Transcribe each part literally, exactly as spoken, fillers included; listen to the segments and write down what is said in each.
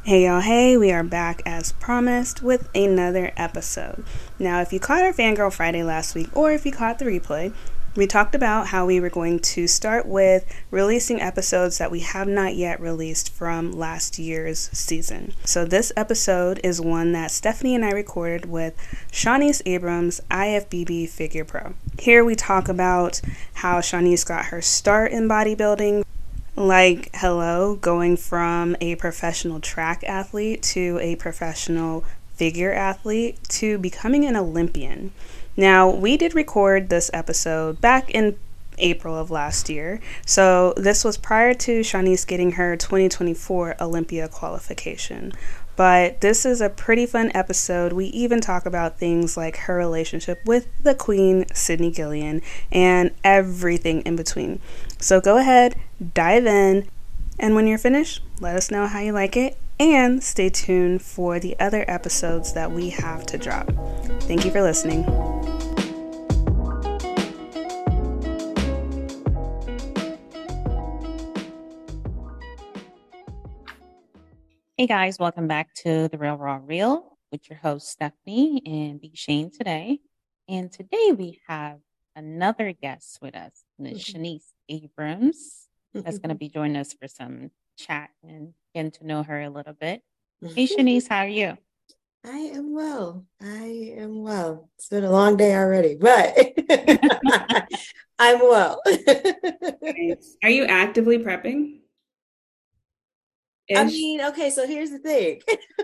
Hey y'all, hey, we are back as promised with another episode. Now, if you caught our Fangirl Friday last week, or if you caught the replay, we talked about how we were going to start with releasing episodes that we have not yet released from last year's season. So this episode is one that Stephanie and I recorded with Shawnice Abrams, I F B B Figure Pro. Here we talk about how Shawnice got her start in bodybuilding. Like, hello, going from a professional track athlete to a professional figure athlete to becoming an Olympian. Now, we did record this episode back in April of last year, so this was prior to Shawnice getting her twenty twenty-four Olympia qualification. But this is a pretty fun episode. We even talk about things like her relationship with the Queen, Sydney Gillian, and everything in between. So go ahead, dive in, and when you're finished, let us know how you like it, and stay tuned for the other episodes that we have to drop. Thank you for listening. Hey guys, welcome back to The Real Raw Real with your host Stephanie and B. Shane today. And today we have another guest with us, Miz Shawnice Abrams, that's going to be joining us for some chat and getting to know her a little bit. Hey Shawnice, how are you? I am well. I am well. It's been a long day already, but I'm well. Are you actively prepping? I mean, okay, so here's the thing.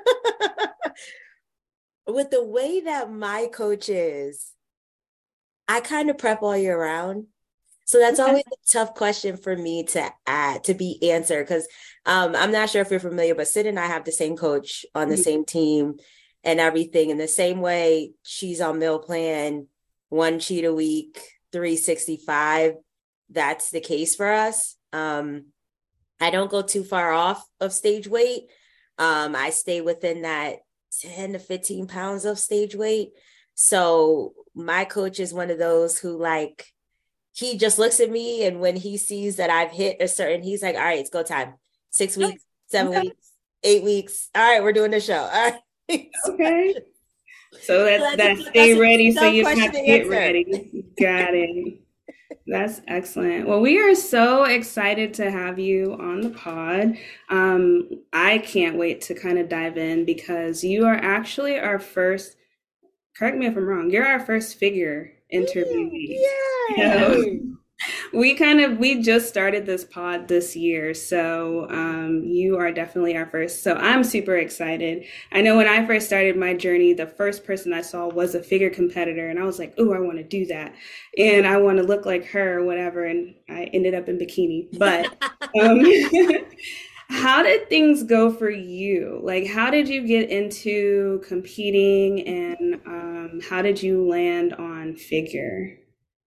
With the way that my coach is, I kind of prep all year round. So that's okay. Always a tough question for me to add, to be answered, because um, I'm not sure if you're familiar, but Sid and I have the same coach on the mm-hmm. same team and everything. In the same way, she's on meal plan, one cheat a week, three sixty-five. That's the case for us. Um, I don't go too far off of stage weight. Um, I stay within that ten to fifteen pounds of stage weight. So my coach is one of those who, like, he just looks at me, and when he sees that I've hit a certain, he's like, all right, it's go time. Six weeks, seven okay. weeks, eight weeks. All right, we're doing the show. All right. Okay. So that's, so that's that stay that's ready so you have to get ready. Got it. That's excellent. Well, we are so excited to have you on the pod. Um, I can't wait to kind of dive in because you are actually our first, correct me if I'm wrong, you're our first figure interviewee. Yeah. So we kind of, we just started this pod this year. So um, you are definitely our first. So I'm super excited. I know when I first started my journey, the first person I saw was a figure competitor. And I was like, oh, I want to do that. And I want to look like her or whatever. And I ended up in bikini. But um, how did things go for you? Like, how did you get into competing, and um, how did you land on figure?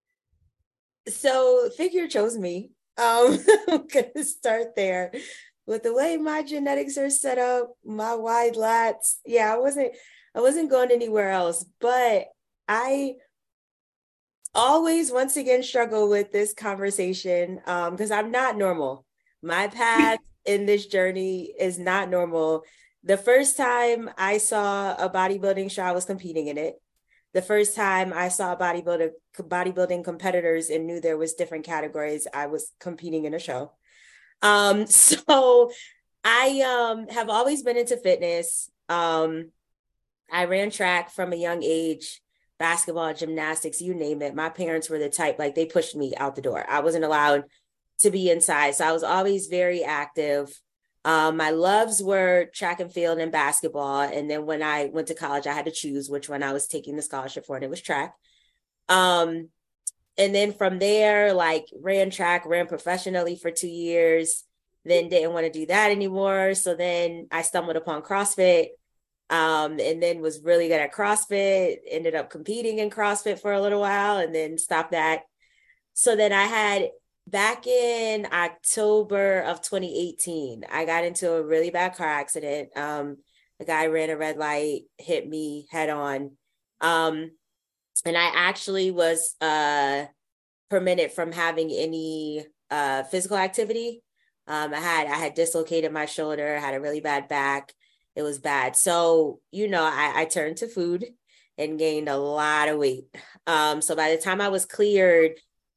So figure chose me. Um, I'm gonna start there. With the way my genetics are set up, my wide lats, yeah, I wasn't, I wasn't going anywhere else. But I always, once again, struggle with this conversation um, because I'm not normal. My path in this journey is not normal. The first time I saw a bodybuilding show, I was competing in it. The first time I saw bodybuilding bodybuilding competitors and knew there was different categories, I was competing in a show. Um, so I um, have always been into fitness. Um, I ran track from a young age, basketball, gymnastics, you name it. My parents were the type, like, they pushed me out the door. I wasn't allowed to be inside. So I was always very active. Um, my loves were track and field and basketball. And then when I went to college, I had to choose which one I was taking the scholarship for, and it was track. Um, and then from there, like, ran track, ran professionally for two years, then didn't want to do that anymore. So then I stumbled upon CrossFit, um, and then was really good at CrossFit, ended up competing in CrossFit for a little while, and then stopped that. So then I had, back in October of twenty eighteen, I got into a really bad car accident. Um, a guy ran a red light, hit me head on. Um, and I actually was uh, permitted from having any uh, physical activity. Um, I had I had dislocated my shoulder, had a really bad back. it was bad. So, you know, I, I turned to food and gained a lot of weight. Um, so by the time I was cleared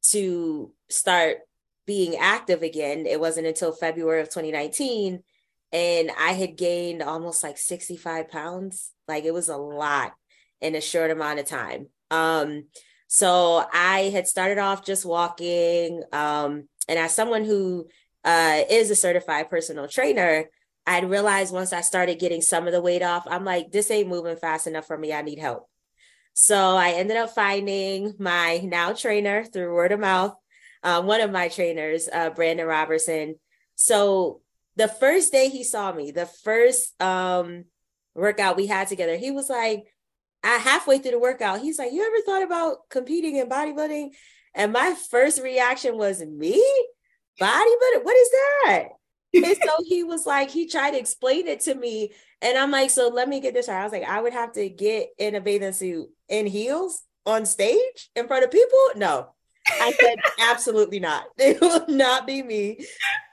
to start being active again, it wasn't until February of twenty nineteen. And I had gained almost like sixty-five pounds. Like it was a lot in a short amount of time. Um, so I had started off just walking. Um, and as someone who uh, is a certified personal trainer, I'd realized once I started getting some of the weight off, I'm like, this ain't moving fast enough for me. I need help. So I ended up finding my now trainer through word of mouth, uh, one of my trainers, uh, Brandon Robertson. So the first day he saw me, the first um, workout we had together, he was like, I halfway through the workout, he's like, you ever thought about competing in bodybuilding? And my first reaction was, me? Bodybuilding? What is that? And so he was like, he tried to explain it to me. And I'm like, so let me get this right. I was like, I would have to get in a bathing suit in heels on stage in front of people? No. I said, absolutely not. It will not be me.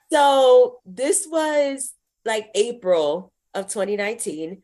So this was like April of twenty nineteen.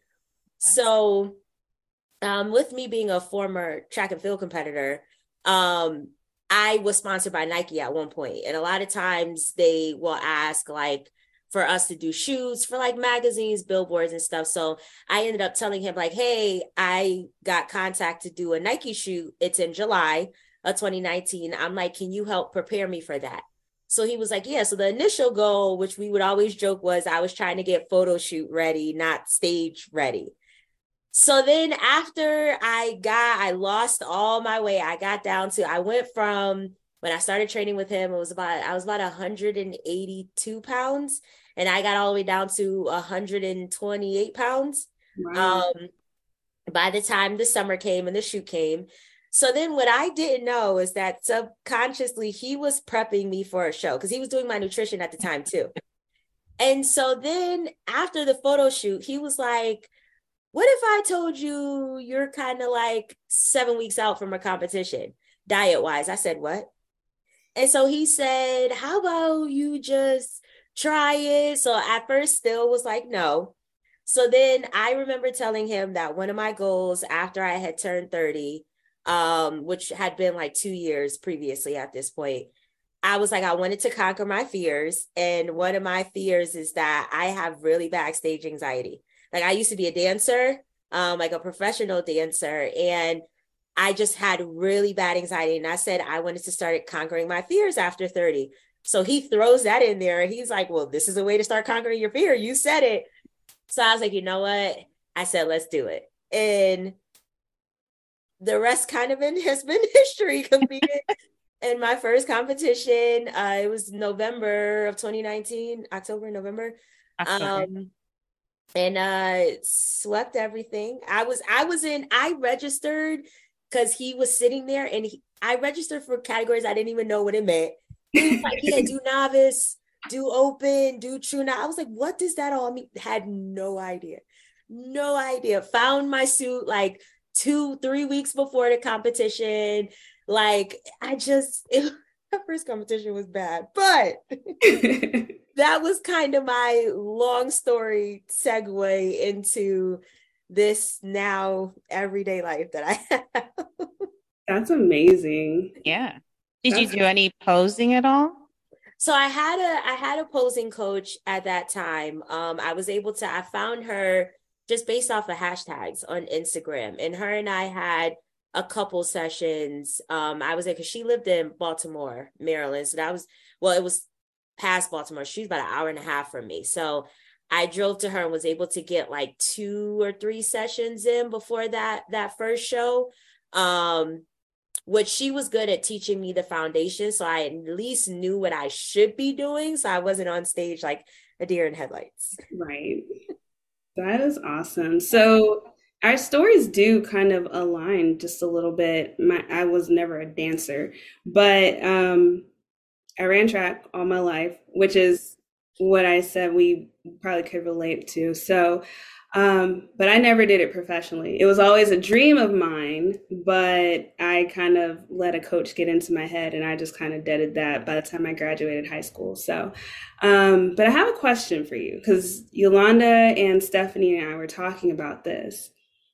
So um, with me being a former track and field competitor, um, I was sponsored by Nike at one point. And a lot of times they will ask like for us to do shoots for like magazines, billboards and stuff. So I ended up telling him like, hey, I got contacted to do a Nike shoot. It's in July of twenty nineteen. I'm like, can you help prepare me for that? So he was like, yeah. So the initial goal, which we would always joke, was I was trying to get photo shoot ready, not stage ready. So then after I got, I lost all my weight. I got down to, I went from, when I started training with him, it was about, I was about one hundred eighty-two pounds. And I got all the way down to one hundred twenty-eight pounds. Wow. Um, by the time the summer came and the shoot came. So then what I didn't know is that subconsciously he was prepping me for a show because he was doing my nutrition at the time too. And so then after the photo shoot, he was like, what if I told you you're kind of like seven weeks out from a competition, diet wise? I said, what? And so he said, how about you just try it? So at first still was like, no. So then I remember telling him that one of my goals after I had turned thirty, um, which had been like two years previously at this point, I was like, I wanted to conquer my fears. And one of my fears is that I have really bad stage anxiety. Like I used to be a dancer, um, like a professional dancer, and I just had really bad anxiety. And I said, I wanted to start conquering my fears after thirty. So he throws that in there. He's like, well, this is a way to start conquering your fear. You said it. So I was like, you know what? I said, let's do it. And the rest kind of in, has been history. Competed in my first competition. Uh, it was November of twenty nineteen, October, November. October. Um, and uh swept everything. I was I was in I registered because he was sitting there, and he, I registered for categories I didn't even know what it meant. He was like, yeah, do novice, do open, do true. Now I was like, what does that all mean? Had no idea. No idea. Found my suit like two, three weeks before the competition. Like I just it, the first competition was bad, but that was kind of my long story segue into this now everyday life that I have. That's amazing. Yeah. Did That's- you do any posing at all? So I had a I had a posing coach at that time. Um, I was able to, I found her just based off of hashtags on Instagram, and her and I had a couple sessions. Um, I was there because she lived in Baltimore, Maryland. So that was, well, it was past Baltimore. She's about an hour and a half from me. So I drove to her and was able to get like two or three sessions in before that, that first show. Um, which she was good at teaching me the foundation. So I at least knew what I should be doing. So I wasn't on stage like a deer in headlights. Right. That is awesome. So our stories do kind of align just a little bit. My, I was never a dancer, but um, I ran track all my life, which is what I said we probably could relate to. So, um, but I never did it professionally. It was always a dream of mine, but I kind of let a coach get into my head and I just kind of deaded that by the time I graduated high school. So, um, but I have a question for you because Yolanda and Stephanie and I were talking about this.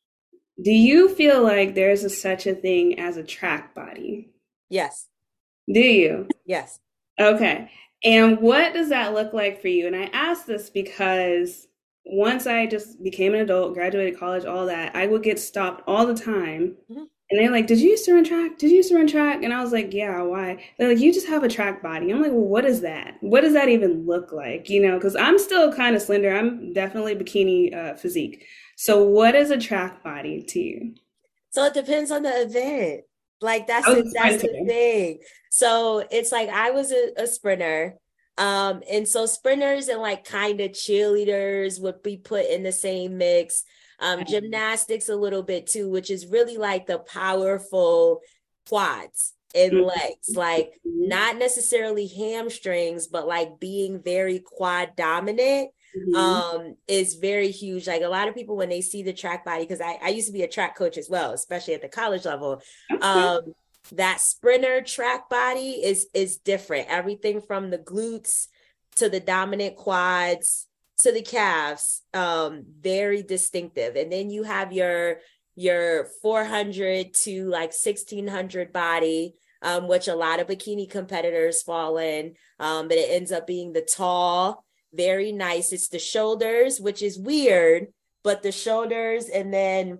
Do you feel like there's a, such a thing as a track body? Yes. Do you? Yes. Okay. And what does that look like for you? And I ask this because once I just became an adult, graduated college, all that, I would get stopped all the time. Mhm. And they're like, "Did you used to run track? Did you used to run track?" And I was like, "Yeah, why?" They're like, "You just have a track body." I'm like, "Well, what is that? What does that even look like?" You know, because I'm still kind of slender. I'm definitely bikini uh, physique. So what is a track body to you? So it depends on the event. Like that's I was the a that's the sprinter. thing. So it's like I was a, a sprinter. Um, and so sprinters and like kind of cheerleaders would be put in the same mix. Um, gymnastics a little bit too, which is really like the powerful quads and legs, like Mhm. not necessarily hamstrings, but like being very quad dominant Mhm. um is very huge. Like a lot of people when they see the track body, because I, I used to be a track coach as well, especially at the college level. Okay. Um that sprinter track body is is different. Everything from the glutes to the dominant quads to the calves, um, very distinctive. And then you have your your four hundred to like sixteen hundred body, um, which a lot of bikini competitors fall in. Um, but it ends up being the tall, very nice. It's the shoulders, which is weird, but the shoulders, and then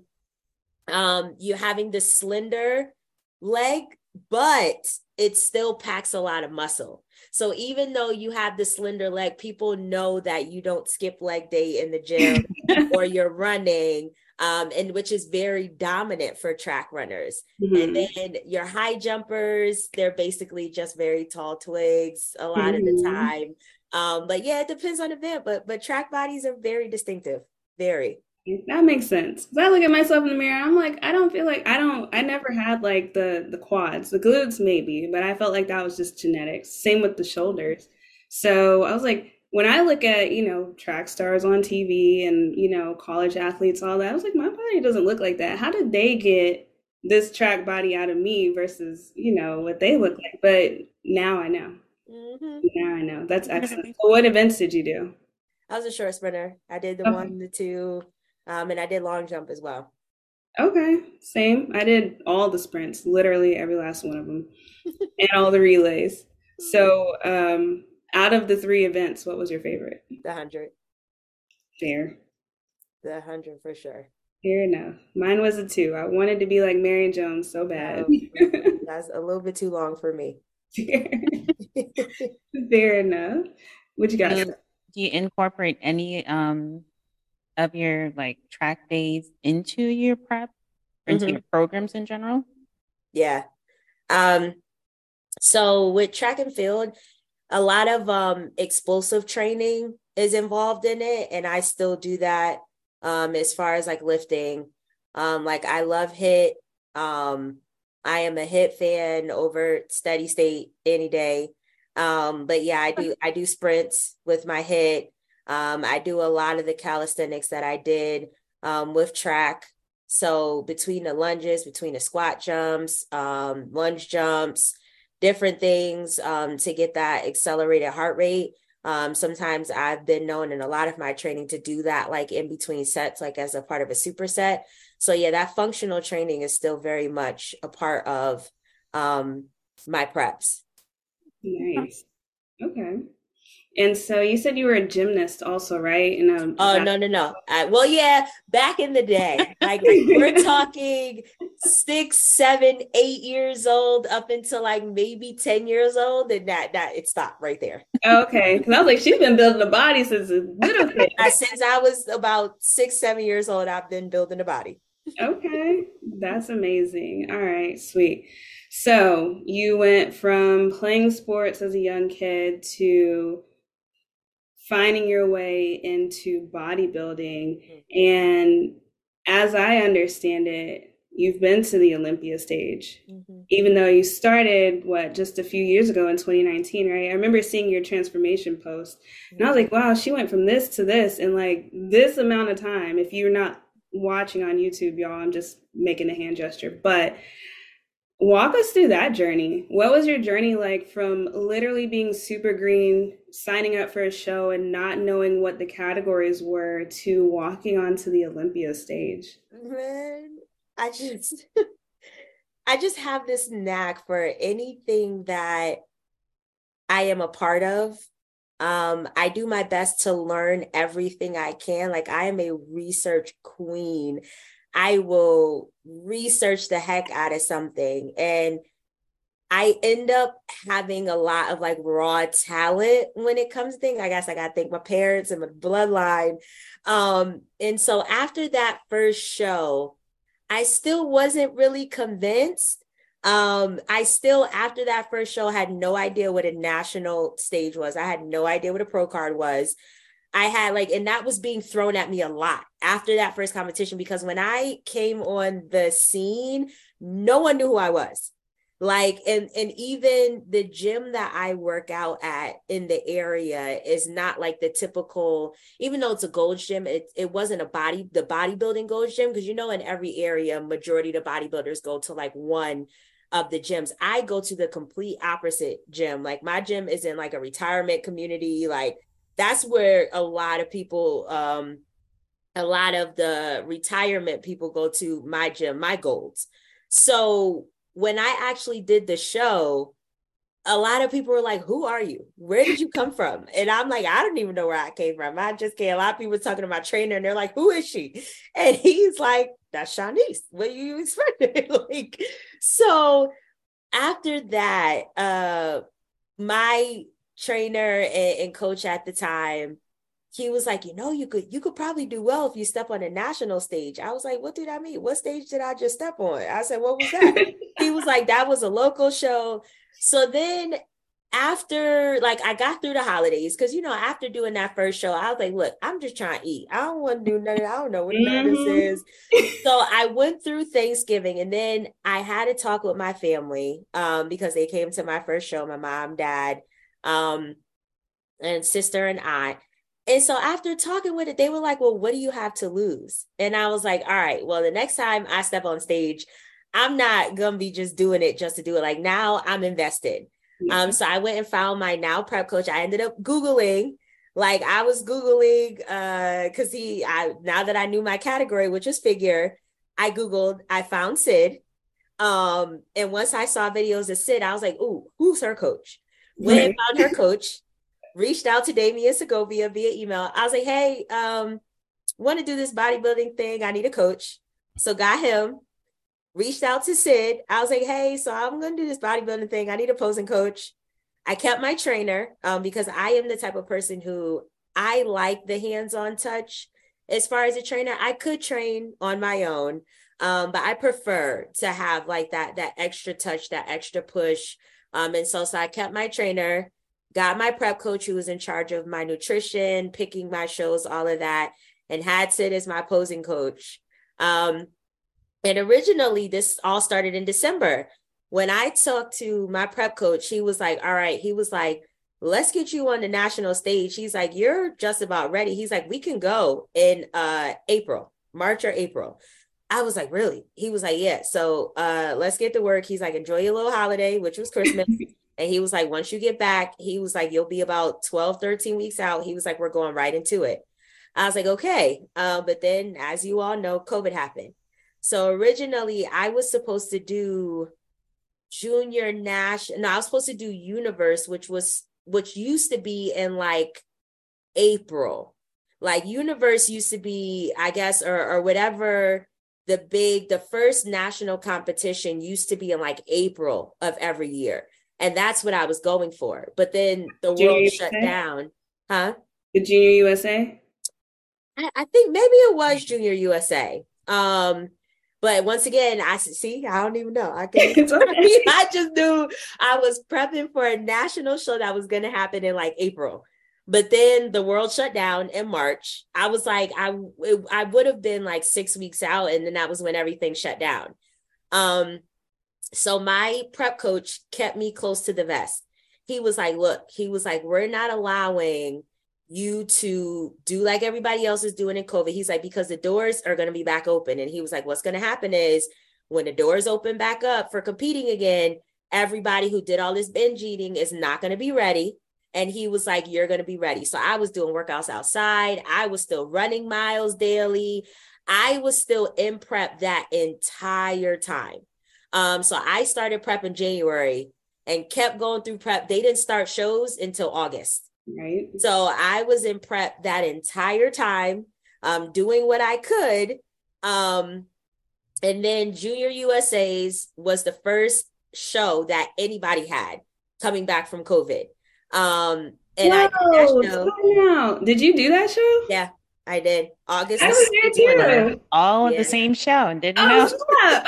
um, you having the slender leg, but it still packs a lot of muscle. So even though you have the slender leg, people know that you don't skip leg day in the gym or you're running, um, and which is very dominant for track runners. And Mhm. then your high jumpers, they're basically just very tall twigs a lot of the Mhm. time. Um, but yeah, it depends on the event, but but track bodies are very distinctive, very. That makes sense. 'Cause I look at myself in the mirror, I'm like, I don't feel like I don't I never had like the the quads, the glutes maybe, but I felt like that was just genetics. Same with the shoulders. So I was like, when I look at, you know, track stars on T V and, you know, college athletes, all that, I was like, my body doesn't look like that. How did they get this track body out of me versus, you know, what they look like? But now I know. Mm-hmm. Now I know. That's excellent. So what events did you do? I was a short sprinter. I did the Okay. one, the two, um, and I did long jump as well. Okay, same. I did all the sprints, literally every last one of them, and all the relays. So, um, out of the three events, what was your favorite? The hundred, Fair. the hundred for sure. Fair enough. Mine was a two. I wanted to be like Marion Jones so bad. No, mm-mm, that's a little bit too long for me. Fair. Fair enough. What you Do got? you do you incorporate any um of your like track days into your prep or into hmm your programs in general? Yeah. Um, so with track and field, a lot of um explosive training is involved in it, and I still do that um as far as like lifting. Um, like I love HIIT. Um, I am a HIIT fan over steady state any day. Um, but yeah, I do I do sprints with my HIIT. Um, I do a lot of the calisthenics that I did um with track. So between the lunges, between the squat jumps, um, lunge jumps, different things um, to get that accelerated heart rate. Um, sometimes I've been known in a lot of my training to do that like in between sets, like as a part of a superset. So yeah, that functional training is still very much a part of um, my preps. Nice. Okay. And so you said you were a gymnast also, right? In a Oh, basketball. no, no, no. I, well, yeah, back in the day, like we're talking six, seven, eight years old up until like maybe ten years old, and that that it stopped right there. Okay, because I was like, she's been building a body since a little kid. Uh, since I was about six, seven years old, I've been building a body. Okay, that's amazing. All right, sweet. So you went from playing sports as a young kid to finding your way into bodybuilding. And as I understand it, you've been to the Olympia stage, Mm-hmm. even though you started, what, just a few years ago in twenty nineteen, right? I remember seeing your transformation post, and I was like, wow, she went from this to this in like this amount of time. If you're not watching on YouTube, y'all, I'm just making a hand gesture, but walk us through that journey. What was your journey like from literally being super green, signing up for a show and not knowing what the categories were, to walking onto the Olympia stage? Man, I just I just have this knack for anything that I am a part of. Um, I do my best to learn everything I can. Like, I am a research queen. I will research the heck out of something. And I end up having a lot of like raw talent when it comes to things. I guess I got to thank my parents and my bloodline. Um, and so after that first show, I still wasn't really convinced. Um, I still, after that first show, had no idea what a national stage was. I had no idea what a pro card was. I had like, and that was being thrown at me a lot after that first competition, because when I came on the scene, no one knew who I was. Like, and, and even the gym that I work out at in the area is not like the typical, even though it's a Gold's Gym, it, it wasn't a body, the bodybuilding Gold's Gym. Cause you know, in every area, majority of the bodybuilders go to like one of the gyms. I go to the complete opposite gym. Like, my gym is in like a retirement community. Like, that's where a lot of people, um, a lot of the retirement people go to my gym, my Golds. So when I actually did the show, a lot of people were like, who are you? Where did you come from? And I'm like, I don't even know where I came from. I just came. A lot of people were talking to my trainer and they're like, who is she? And he's like, that's Shanice. What do you expect? Like, so after that, uh, my trainer and, and coach at the time, he was like, you know, you could you could probably do well if you step on a national stage. I was like, what did I mean? What stage did I just step on? I said, what was that? He was like, that was a local show. So then after, like, I got through the holidays, because, you know, after doing that first show, I was like, look, I'm just trying to eat. I don't want to do nothing. I don't know what none of this is. So I went through Thanksgiving, and then I had to talk with my family um, because they came to my first show, my mom, dad, um, and sister and I. And so after talking with it, they were like, well, what do you have to lose? And I was like, all right, well, the next time I step on stage, I'm not going to be just doing it just to do it. Like, now I'm invested. Yeah. Um, so I went and found my now prep coach. I ended up Googling, like I was Googling, uh, cause he, I, now that I knew my category, which is figure, I Googled, I found Sid. Um, and once I saw videos of Sid, I was like, ooh, who's her coach? Went and found her coach, reached out to Damian Segovia via email. I was like, hey, um, want to do this bodybuilding thing. I need a coach. So got him. Reached out to Sid. I was like, hey, so I'm going to do this bodybuilding thing. I need a posing coach. I kept my trainer um, because I am the type of person who I like the hands-on touch. As far as a trainer, I could train on my own, um, but I prefer to have like that, that extra touch, that extra push. Um, and so, so I kept my trainer, got my prep coach who was in charge of my nutrition, picking my shows, all of that, and had Sid as my posing coach. Um, And originally, this all started in December. When I talked to my prep coach, he was like, all right, he was like, let's get you on the national stage. He's like, you're just about ready. He's like, we can go in uh, April, March or April. I was like, really? He was like, yeah. So uh, let's get to work. He's like, enjoy your little holiday, which was Christmas. And he was like, once you get back, he was like, you'll be about twelve, thirteen weeks out. He was like, we're going right into it. I was like, okay. Uh, but then, as you all know, COVID happened. So originally I was supposed to do junior Nash. No, I was supposed to do Universe, which was, which used to be in like April. Like Universe used to be, I guess, or, or whatever, the big, the first national competition used to be in like April of every year. And that's what I was going for. But then the Junior world U S A? shut down. Huh? The Junior U S A? I, I think maybe it was Junior U S A. Um, But once again, I see, I don't even know. I can't. I just knew I was prepping for a national show that was going to happen in like April. But then the world shut down in March. I was like, I, it, I would have been like six weeks out. And then that was when everything shut down. Um, so my prep coach kept me close to the vest. He was like, look, he was like, we're not allowing you to do like everybody else is doing in COVID. He's like, because the doors are going to be back open. And he was like, what's going to happen is when the doors open back up for competing again, everybody who did all this binge eating is not going to be ready. And he was like, you're going to be ready. So I was doing workouts outside. I was still running miles daily. I was still in prep that entire time. Um, so I started prep in January and kept going through prep. They didn't start shows until August. Right. So I was in prep that entire time, um, doing what I could. Um, and then Junior U S A's was the first show that anybody had coming back from COVID. Um, and Whoa, I did that show. Now. Did you do that show? Yeah, I did. August. I was there too. All of Yeah. the same show and didn't Oh, know.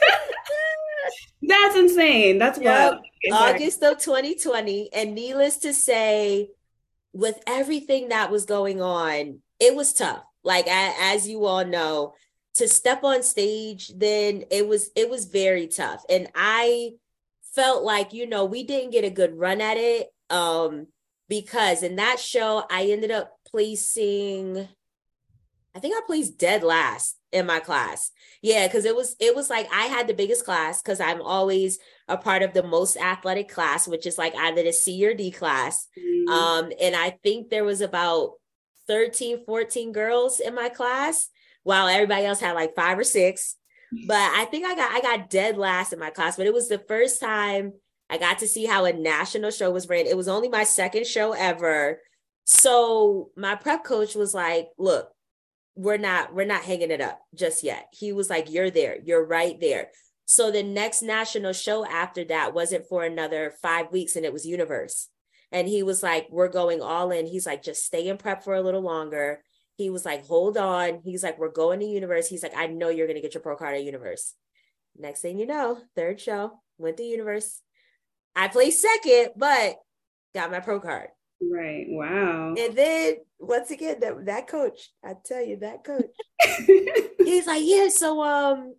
That's insane. That's Yep. wild. August of twenty twenty. And needless to say, with everything that was going on, it was tough. Like, as you all know, to step on stage, then it was, it was very tough. And I felt like, you know, we didn't get a good run at it. Um, because in that show, I ended up placing, I think I placed dead last in my class. Yeah, because it was, it was like I had the biggest class because I'm always a part of the most athletic class, which is like either the C or D class. Mm-hmm. Um, and I think there was about thirteen, fourteen girls in my class, while everybody else had like five or six. But I think I got I got dead last in my class. But it was the first time I got to see how a national show was ran. It was only my second show ever. So my prep coach was like, look, we're not, we're not hanging it up just yet. He was like, you're there, you're right there. So the next national show after that wasn't for another five weeks and it was Universe. And he was like, we're going all in. He's like, just stay in prep for a little longer. He was like, hold on. He's like, we're going to Universe. He's like, I know you're going to get your pro card at Universe. Next thing you know, third show, went to Universe. I placed second, but got my pro card. Right. Wow. And then once again, that, that coach, I tell you, that coach, he's like, yeah, so um,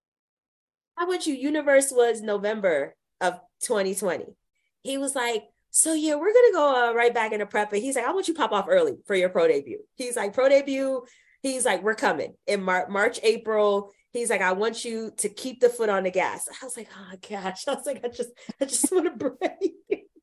I went you, Universe was November of twenty twenty. He was like, so yeah, we're going to go uh, right back into prep. And he's like, I want you to pop off early for your pro debut. He's like, pro debut. He's like, we're coming in Mar- March, April. He's like, I want you to keep the foot on the gas. I was like, oh gosh. I was like, I just, I just want to break.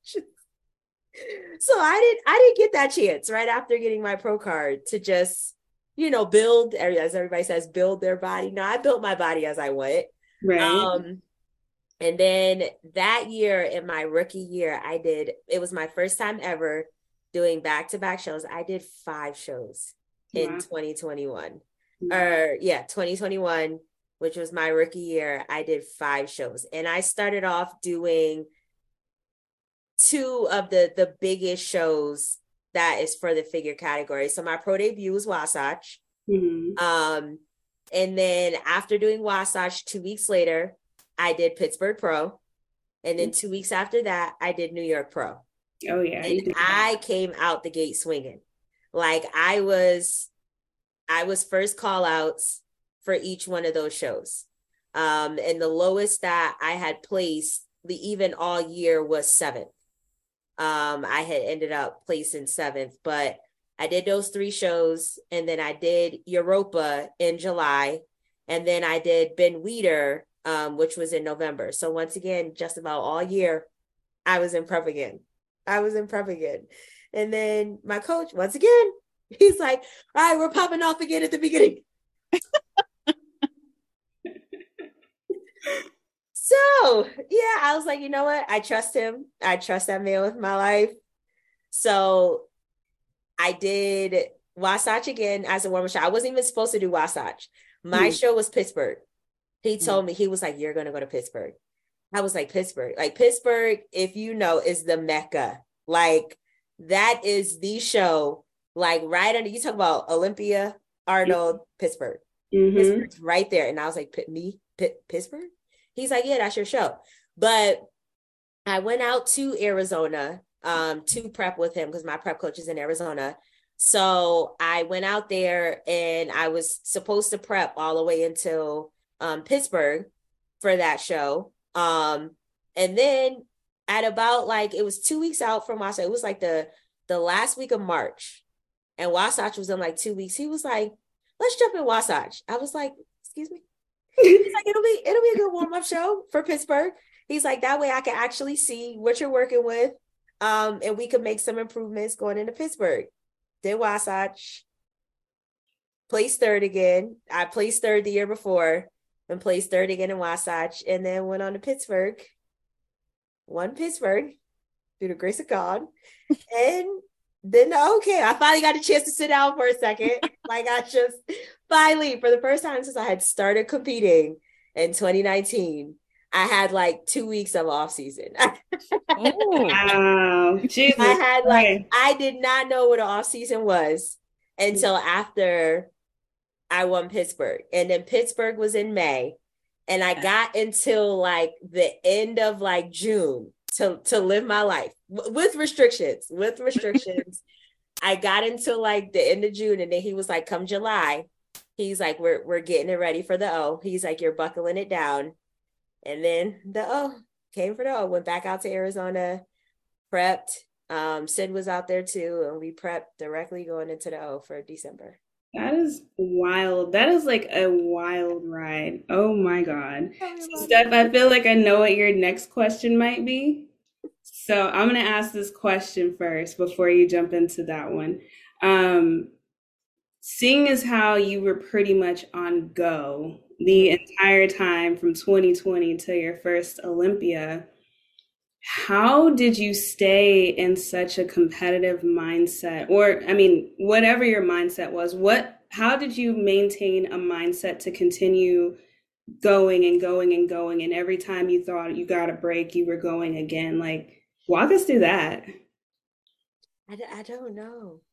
So I didn't, I didn't get that chance right after getting my pro card to just, you know, build, as everybody says, build their body. No, I built my body as I went. Right. Um, and then that year, in my rookie year, I did, it was my first time ever doing back-to-back shows. I did five shows wow. in twenty twenty-one. Wow. Or yeah, twenty twenty-one, which was my rookie year. I did five shows. And I started off doing two of the, the biggest shows that is for the figure category. So my pro debut was Wasatch. Mm-hmm. Um, and then after doing Wasatch, two weeks later, I did Pittsburgh Pro. And then two weeks after that, I did New York Pro. Oh, yeah. And I came out the gate swinging. Like I was, I was first call outs for each one of those shows. Um, and the lowest that I had placed, the even all year, was seventh. Um, I had ended up placing seventh, but I did those three shows. And then I did Europa in July. And then I did Ben Weider, um, which was in November. So once again, just about all year, I was in prep again. I was in prep again. And then my coach, once again, he's like, all right, we're popping off again at the beginning. So, yeah, I was like, you know what? I trust him. I trust that man with my life. So I did Wasatch again as a warm-up show. I wasn't even supposed to do Wasatch. My hmm. show was Pittsburgh. He told hmm. me, he was like, you're going to go to Pittsburgh. I was like, Pittsburgh. Like Pittsburgh, if you know, is the Mecca. Like that is the show. Like right under, you talk about Olympia, Arnold, mm-hmm. Pittsburgh. Mm-hmm. Pittsburgh's right there. And I was like, me? P- Pittsburgh? He's like, yeah, that's your show. But I went out to Arizona um, to prep with him because my prep coach is in Arizona. So I went out there and I was supposed to prep all the way until um, Pittsburgh for that show. Um, and then at about like, it was two weeks out from Wasatch. It was like the, the last week of March. And Wasatch was in like two weeks. He was like, let's jump in Wasatch. I was like, excuse me. He's like, it'll be, it'll be a good warm-up show for Pittsburgh. He's like, that way I can actually see what you're working with. Um, and we could make some improvements going into Pittsburgh. Did Wasatch, placed third again. I placed third the year before and placed third again in Wasatch, and then went on to Pittsburgh, won Pittsburgh through the grace of God. And then, okay, I finally got a chance to sit down for a second. Like I just finally, for the first time since I had started competing in twenty nineteen, I had like two weeks of off season. Wow. Jesus. I had like, I did not know what an off season was until after I won Pittsburgh. And then Pittsburgh was in May. And I got until like the end of like June to, to live my life with restrictions, with restrictions. I got until like the end of June. And then he was like, come July, he's like, we're, we're getting it ready for the O. He's like, you're buckling it down. And then the O came for the O, went back out to Arizona, prepped. Um, Sid was out there too, and we prepped directly going into the O for December. That is wild. That is like a wild ride. Oh my God. So Steph, I feel like I know what your next question might be. So I'm going to ask this question first before you jump into that one. Um, seeing as how you were pretty much on go the entire time from twenty twenty to your first Olympia, how did you stay in such a competitive mindset? Or, I mean, whatever your mindset was, what, how did you maintain a mindset to continue going and going and going? And every time you thought you got a break, you were going again. Like, walk us through that. I, I don't know.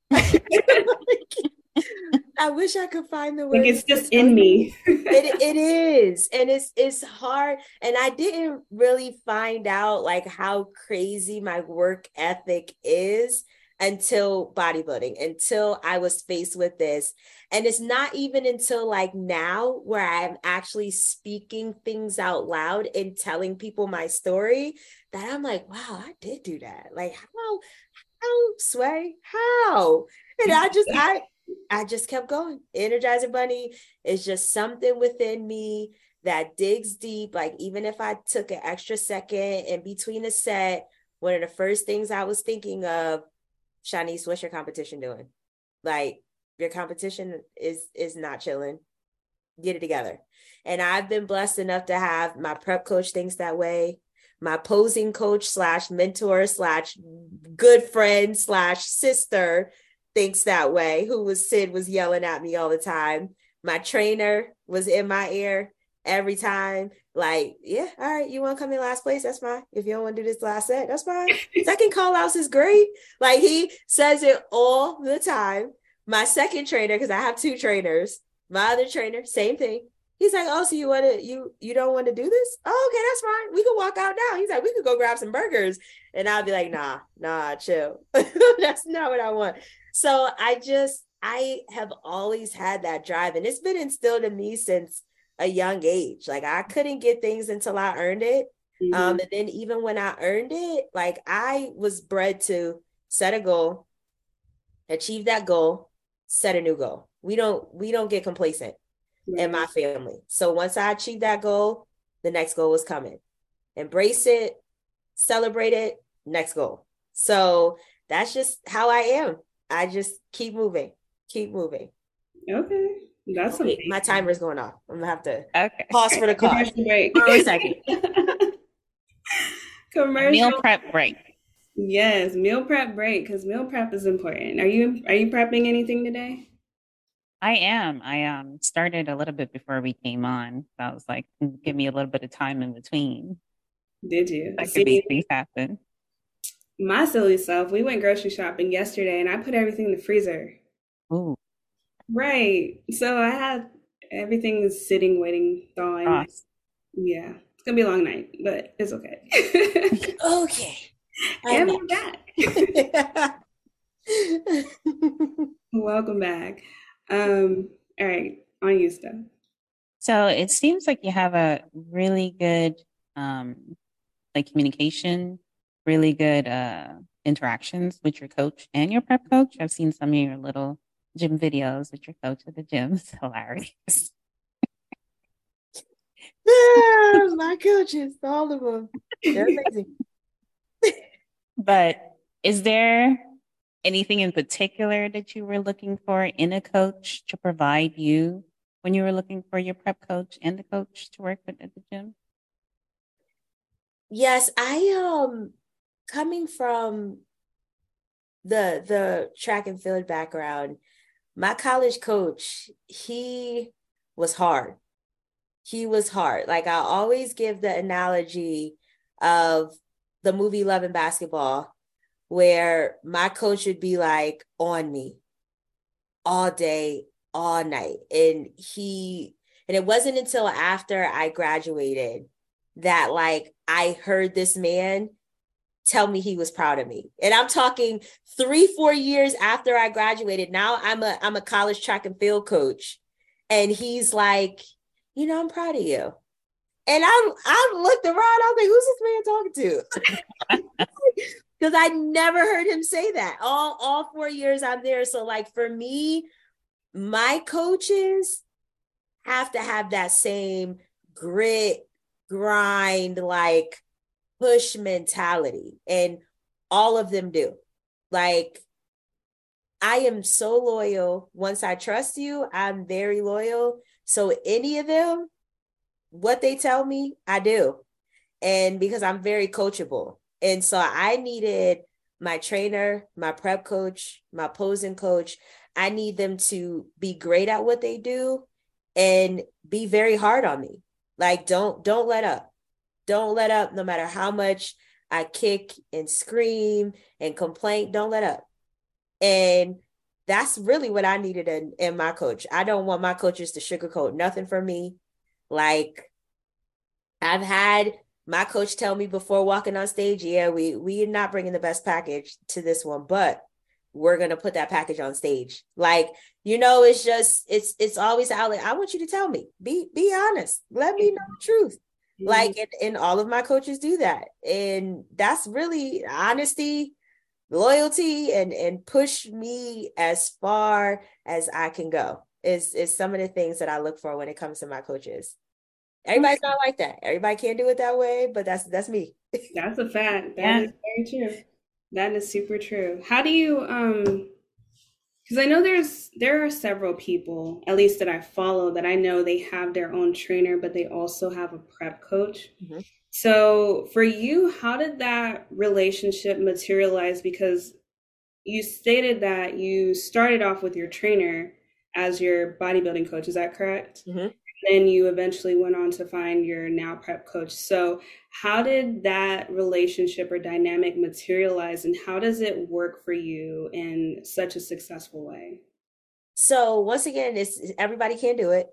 I wish I could find the word. Like it's just in me. it it is, and it's it's hard. And I didn't really find out like how crazy my work ethic is until bodybuilding, until I was faced with this. And it's not even until like now where I'm actually speaking things out loud and telling people my story that I'm like, wow, I did do that. Like how how Sway how and I just I. I just kept going. Energizer Bunny is just something within me that digs deep. Like even if I took an extra second in between a set, one of the first things I was thinking of, Shanice, what's your competition doing? Like your competition is is not chilling. Get it together. And I've been blessed enough to have my prep coach thinks that way. My posing coach slash mentor slash good friend slash sister thinks that way, who was Sid was yelling at me all the time. My trainer was in my ear every time. Like, yeah, all right, you want to come in last place? That's fine. If you don't want to do this last set, that's fine. Second call outs is great. Like he says it all the time. My second trainer, because I have two trainers, my other trainer, same thing. He's like, oh, so you want to, you, you don't want to do this? Oh, okay, that's fine. We can walk out now. He's like, we could go grab some burgers. And I'll be like, nah, nah, chill. That's not what I want. So I just, I have always had that drive, and it's been instilled in me since a young age. Like I couldn't get things until I earned it. Mm-hmm. Um, and then even when I earned it, like I was bred to set a goal, achieve that goal, set a new goal. We don't, we don't get complacent right. in my family. So once I achieved that goal, the next goal was coming. Embrace it, celebrate it, next goal. So that's just how I am. I just keep moving, keep moving. Okay. That's okay. My timer's going off. I'm gonna have to okay. pause for the call. Commercial break. For a second. Commercial meal prep break. Yes, meal prep break, because meal prep is important. Are you are you prepping anything today? I am. I um started a little bit before we came on. So I was like, give me a little bit of time in between. Did you? That could make things happen. My silly self, we went grocery shopping yesterday and I put everything in the freezer. Ooh. Right. So I had everything is sitting, waiting, thawing. Awesome. Yeah. It's going to be a long night, but it's okay. Okay. And we're back. Welcome back. Um, all right, on you, Steph. So it seems like you have a really good um like communication, really good uh interactions with your coach and your prep coach. I've seen some of your little gym videos with your coach at the gym. It's hilarious. Yeah, my coaches, all of them. They're amazing. But is there anything in particular that you were looking for in a coach to provide you when you were looking for your prep coach and the coach to work with at the gym? Yes, I um coming from the the track and field background, my college coach, he was hard. He was hard. Like I always give the analogy of the movie Love and Basketball, where my coach would be like on me all day, all night. And he, and it wasn't until after I graduated that like I heard this man tell me he was proud of me. And I'm talking three, four years after I graduated. Now I'm a I'm a college track and field coach. And he's like, you know, I'm proud of you. And I I looked around, I was like, who's this man talking to? Because I never heard him say that. All, all four years I'm there. So like for me, my coaches have to have that same grit, grind, like push mentality. And all of them do. Like, I am so loyal. Once I trust you, I'm very loyal. So any of them, what they tell me, I do. And because I'm very coachable. And so I needed my trainer, my prep coach, my posing coach. I need them to be great at what they do and be very hard on me. Like, don't, don't let up. Don't let up no matter how much I kick and scream and complain. Don't let up. And that's really what I needed in, in my coach. I don't want my coaches to sugarcoat nothing for me. Like, I've had my coach tell me before walking on stage, yeah, we we are not bringing the best package to this one, but we're going to put that package on stage. Like, you know, it's just, it's it's always out. Like, I want you to tell me, be be honest. Let me know the truth. Mm-hmm. Like, and, and all of my coaches do that. And that's really honesty, loyalty, and and push me as far as I can go is, is some of the things that I look for when it comes to my coaches. Everybody's not like that. Everybody can't do it that way, but that's that's me. That's a fact. That yeah. is very true. That is super true. How do you um because I know there's there are several people, at least that I follow, that I know they have their own trainer, but they also have a prep coach. Mm-hmm. So for you, how did that relationship materialize? Because you stated that you started off with your trainer as your bodybuilding coach. Is that correct? Mm-hmm. Then you eventually went on to find your now prep coach. So how did that relationship or dynamic materialize, and how does it work for you in such a successful way? So once again, it's everybody can't do it,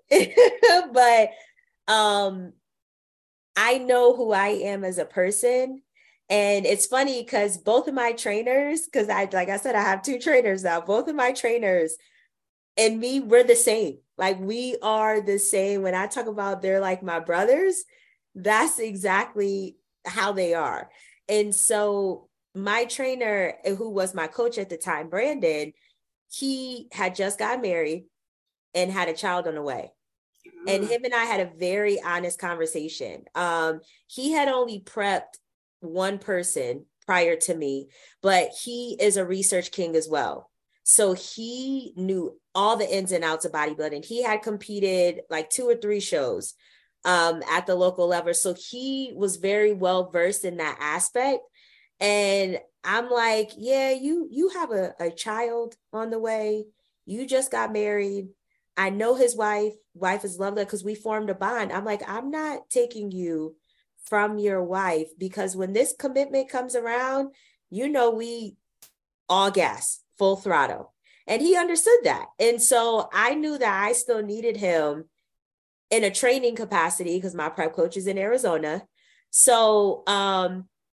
but um, I know who I am as a person. And it's funny because both of my trainers, because I, like I said, I have two trainers now, both of my trainers and me, we're the same. Like, we are the same. When I talk about they're like my brothers, that's exactly how they are. And so my trainer, who was my coach at the time, Brandon, he had just got married and had a child on the way. Mm-hmm. And him and I had a very honest conversation. Um, he had only prepped one person prior to me, but he is a research king as well. So he knew all the ins and outs of bodybuilding. He had competed like two or three shows um, at the local level. So he was very well versed in that aspect. And I'm like, yeah, you you have a, a child on the way. You just got married. I know his wife. Wife is lovely because we formed a bond. I'm like, I'm not taking you from your wife, because when this commitment comes around, you know, we all gas. Full throttle. And he understood that. And so I knew that I still needed him in a training capacity because my prep coach is in Arizona. So um,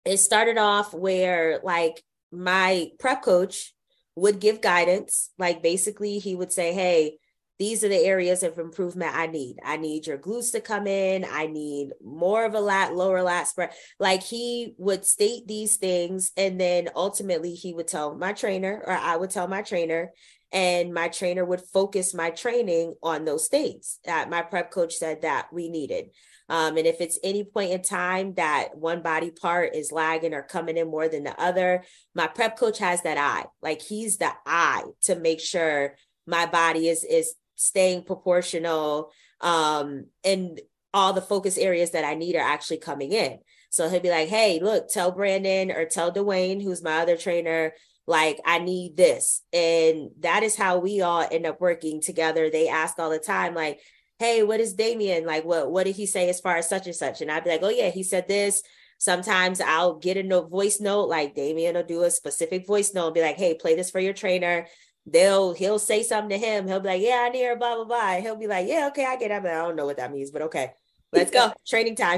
it started off where like my prep coach would give guidance. Like basically he would say, hey, these are the areas of improvement I need. I need your glutes to come in. I need more of a lat, lower lat spread. Like he would state these things. And then ultimately he would tell my trainer, or I would tell my trainer, and my trainer would focus my training on those things that my prep coach said that we needed. Um, and if it's any point in time that one body part is lagging or coming in more than the other, my prep coach has that eye. Like he's the eye to make sure my body is is staying proportional, um, and all the focus areas that I need are actually coming in. So he'll be like, hey, look, tell Brandon or tell Dwayne, who's my other trainer, like, I need this. And that is how we all end up working together. They ask all the time, like, hey, what is Damien? Like, what, what did he say as far as such and such? And I'd be like, oh yeah, he said this. Sometimes I'll get a note, voice note, like Damien will do a specific voice note and be like, hey, play this for your trainer. They'll, he'll say something to him. He'll be like, yeah, I need her, blah, blah, blah. He'll be like, yeah, okay, I get it. Like, I don't know what that means, but okay, let's go. Training time.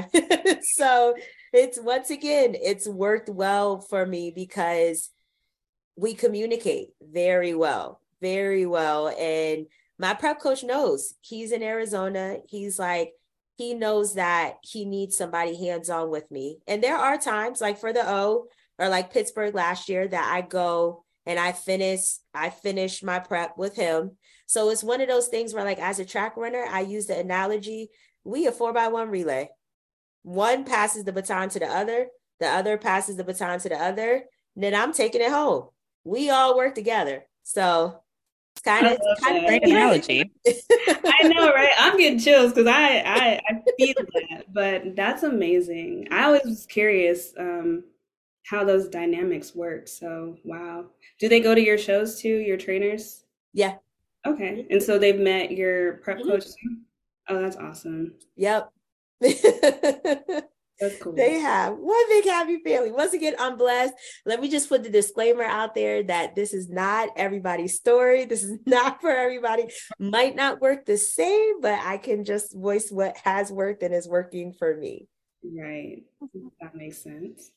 So it's, once again, it's worked well for me because we communicate very well, very well. And my prep coach knows. He's in Arizona. He's like, he knows that he needs somebody hands-on with me. And there are times like for the O or like Pittsburgh last year that I go and I finish, I finish my prep with him. So it's one of those things where like as a track runner, I use the analogy, we a four by one relay. One passes the baton to the other, the other passes the baton to the other, and then I'm taking it home. We all work together. So it's kind of kind of great analogy. I know, right? I'm getting chills because I, I I feel that, but that's amazing. I always was curious um, how those dynamics work. So wow, do they go to your shows too? Your trainers? Yeah. Okay, and so they've met your prep coach too? Oh, that's awesome. Yep. That's cool. They have one big happy family. Once again, I'm blessed. Let me just put the disclaimer out there that this is not everybody's story. This is not for everybody. Might not work the same, but I can just voice what has worked and is working for me. Right. That makes sense.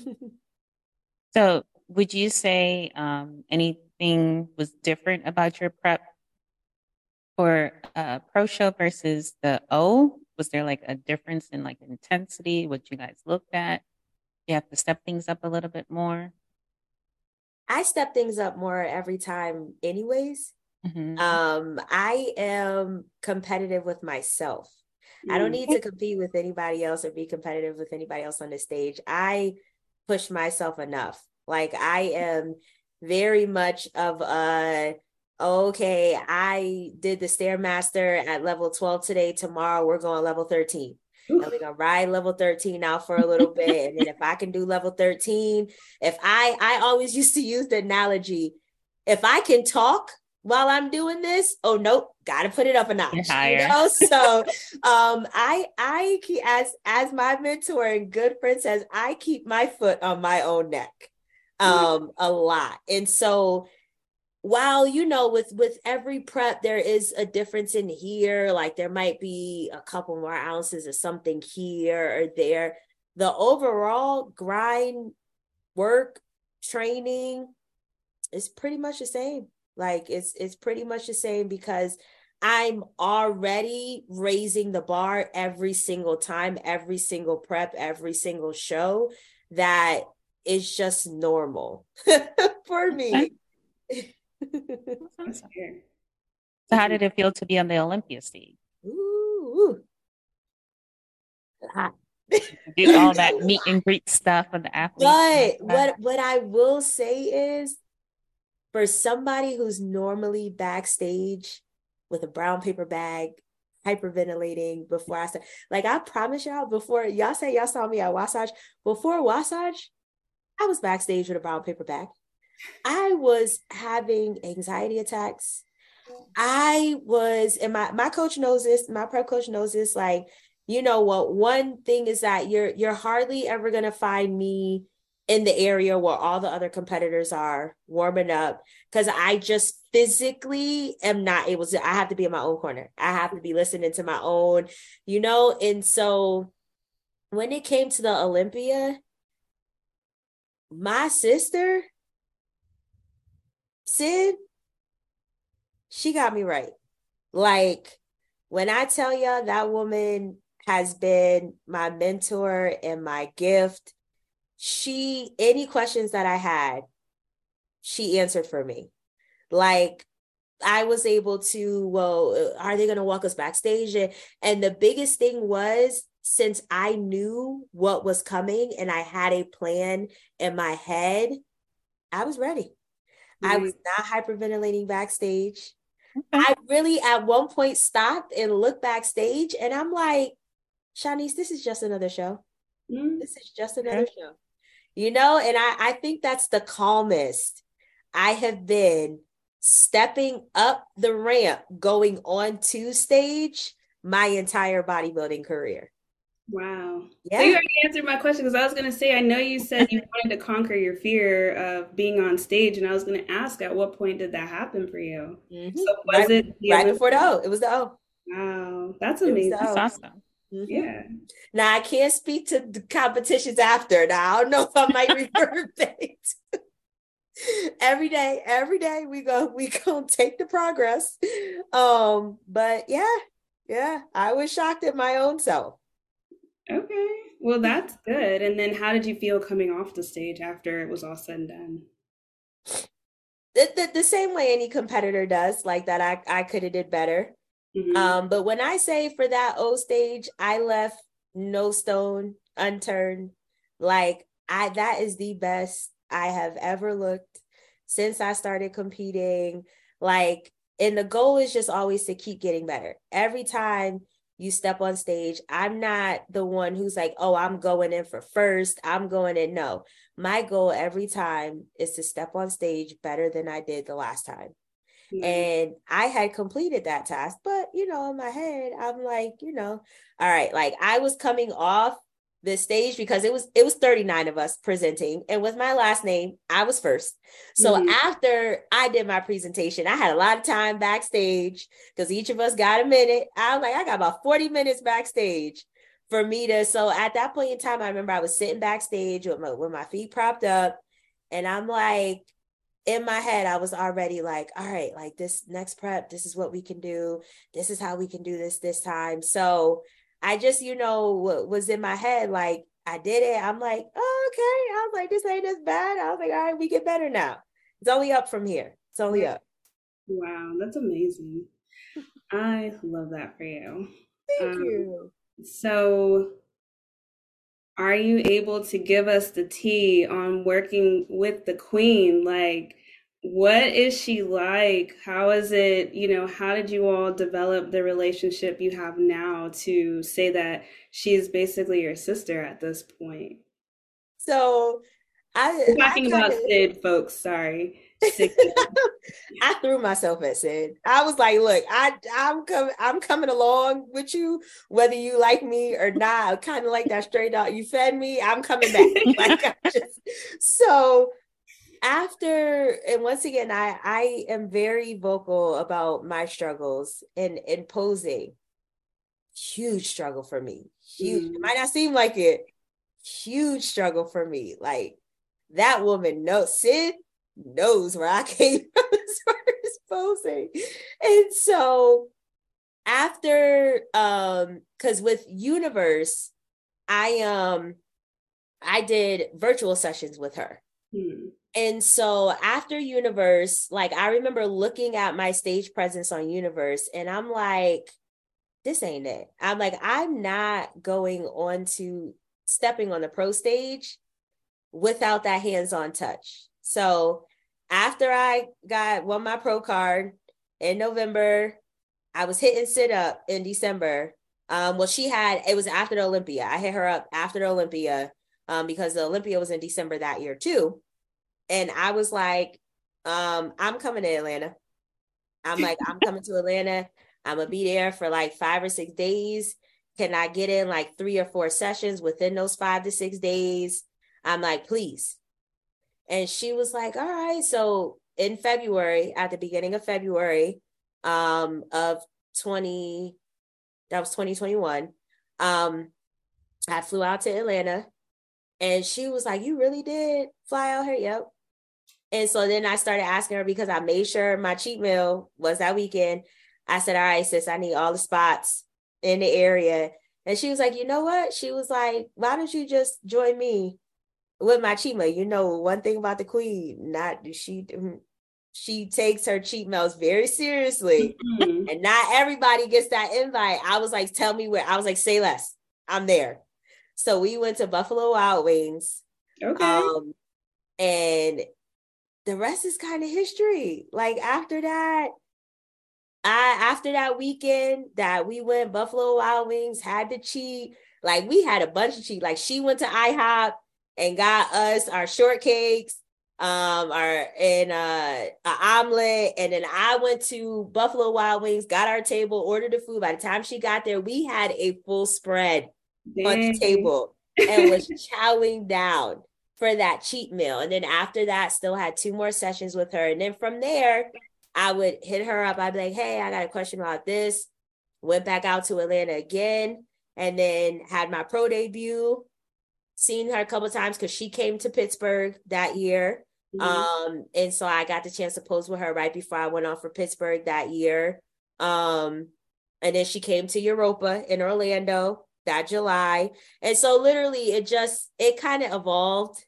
So would you say um, anything was different about your prep for uh, Pro Show versus the O? Was there like a difference in like intensity, what you guys looked at? You have to step things up a little bit more? I step things up more every time anyways. Mm-hmm. Um, I am competitive with myself. Mm-hmm. I don't need to compete with anybody else or be competitive with anybody else on the stage. I push myself enough. Like I am very much of a, okay, I did the Stairmaster at level twelve today. Tomorrow we're going level thirteen. Ooh. And we're gonna ride level thirteen out for a little bit. And then if I can do level thirteen, if I I always used to use the analogy, if I can talk while I'm doing this, oh nope, gotta put it up a notch. Higher. You know? So um I I as as my mentor and good friend says, I keep my foot on my own neck um a lot. And so while, you know, with, with every prep, there is a difference in here, like there might be a couple more ounces of something here or there. The overall grind, work, training is pretty much the same. Like it's, it's pretty much the same because I'm already raising the bar every single time, every single prep, every single show. That is just normal for me. So how did it feel to be on the Olympia stage? Ooh. Do all that meet and greet stuff with the athletes. But what, what I will say is, for somebody who's normally backstage with a brown paper bag, hyperventilating before I said, like I promise y'all, before y'all say y'all saw me at Wasatch, before Wasatch, I was backstage with a brown paper bag. I was having anxiety attacks. I was, and my, my coach knows this, my prep coach knows this, like, you know what, one thing is that you're, you're hardly ever going to find me in the area where all the other competitors are warming up, because I just physically am not able to, I have to be in my own corner. I have to be listening to my own, you know? And so when it came to the Olympia, My sister, Sid, she got me right. Like, when I tell y'all that woman has been my mentor and my gift, she, any questions that I had, she answered for me. Like, I was able to, well, are they going to walk us backstage? And, and the biggest thing was, since I knew what was coming and I had a plan in my head, I was ready. Right. I was not hyperventilating backstage. Okay. I really, at one point, stopped and looked backstage, and I'm like, Shanice, this is just another show. Mm. This is just another okay. show. You know, and I, I think that's the calmest I have been stepping up the ramp, going on to stage my entire bodybuilding career. Wow. Yeah. So you already answered my question, because I was going to say, I know you said you wanted to conquer your fear of being on stage, and I was going to ask, at what point did that happen for you? Mm-hmm. So was right, it right Olympics? Before the O? It was the O. Wow. That's amazing. That's awesome. Mm-hmm. Yeah. Now, I can't speak to the competitions after. Now, I don't know if I might regurgitate. Every day, every day we go, we go take the progress. Um, but yeah, yeah, I was shocked at my own self. Okay, well, that's good. And then how did you feel coming off the stage after it was all said and done? The, the, the same way any competitor does, like that I, I could have did better. Mm-hmm. Um, but when I say for that O stage, I left no stone unturned. Like, I, that is the best I have ever looked since I started competing. Like, and the goal is just always to keep getting better. Every time you step on stage, I'm not the one who's like, oh, I'm going in for first. I'm going in. No, my goal every time is to step on stage better than I did the last time. Mm-hmm. And I had completed that task, but, you know, in my head, I'm like, you know, all right, like I was coming off the stage because it was it was thirty-nine of us presenting, and with my last name I was first. So mm-hmm. after I did my presentation, I had a lot of time backstage because each of us got a minute. I was like, I got about forty minutes backstage for me to, so at that point in time, I remember I was sitting backstage with my with my feet propped up, and I'm like, in my head, I was already like, all right, like this next prep, this is what we can do, this is how we can do this this time. So I just, you know, was in my head, like, I did it. I'm like, oh, okay. I was like, this ain't as bad. I was like, all right, we get better now. It's only up from here. It's only up. Wow, that's amazing. I love that for you. Thank um, you. So are you able to give us the tea on working with the queen? Like, what is she like? How is it, you know, how did you all develop the relationship you have now to say that she's basically your sister at this point? So I, We're talking I about kinda, Sid, folks. Sorry. I threw myself at Sid. I was like, look, I, I'm coming, I'm coming along with you, whether you like me or not. Kind of like that straight out. You fed me, I'm coming back. Like, I just, so after, and once again, I, I am very vocal about my struggles in, in posing. Huge struggle for me. Huge. Mm. It might not seem like it. Huge struggle for me. Like, that woman knows, Sid knows where I came from as far as posing. And so after, um, because with Universe, I um I did virtual sessions with her. Mm. And so after Universe, like I remember looking at my stage presence on Universe, and I'm like, this ain't it. I'm like, I'm not going on to stepping on the pro stage without that hands-on touch. So after I got won my pro card in November, I was hitting Sid up in December. Um, well, she had, it was after the Olympia. I hit her up after the Olympia um, because the Olympia was in December that year too. And I was like, um, I'm coming to Atlanta. I'm like, I'm coming to Atlanta. I'm going to be there for like five or six days. Can I get in like three or four sessions within those five to six days? I'm like, please. And she was like, all right. So in February, at the beginning of February um, of twenty, that was twenty twenty-one, um, I flew out to Atlanta. And she was like, you really did fly out here? Yep. And so then I started asking her, because I made sure my cheat meal was that weekend. I said, all right, sis, I need all the spots in the area. And she was like, you know what? She was like, why don't you just join me with my cheat meal? You know, one thing about the queen, not she she takes her cheat meals very seriously. Mm-hmm. And not everybody gets that invite. I was like, tell me where. I was like, say less. I'm there. So we went to Buffalo Wild Wings. Okay. Um, and the rest is kind of history. Like after that, I after that weekend that we went Buffalo Wild Wings, had to cheat. Like we had a bunch of cheat. Like she went to IHOP and got us our shortcakes, um, our and uh an omelet. And then I went to Buffalo Wild Wings, got our table, ordered the food. By the time she got there, we had a full spread Dang. on the table and was chowing down for that cheat meal. And then after that, still had two more sessions with her. And then from there, I would hit her up. I'd be like, hey, I got a question about this. Went back out to Atlanta again, and then had my pro debut. Seen her a couple of times because she came to Pittsburgh that year. Mm-hmm. Um, and so I got the chance to pose with her right before I went on for Pittsburgh that year. Um, and then she came to Europa in Orlando that July. And so literally it just, it kind of evolved.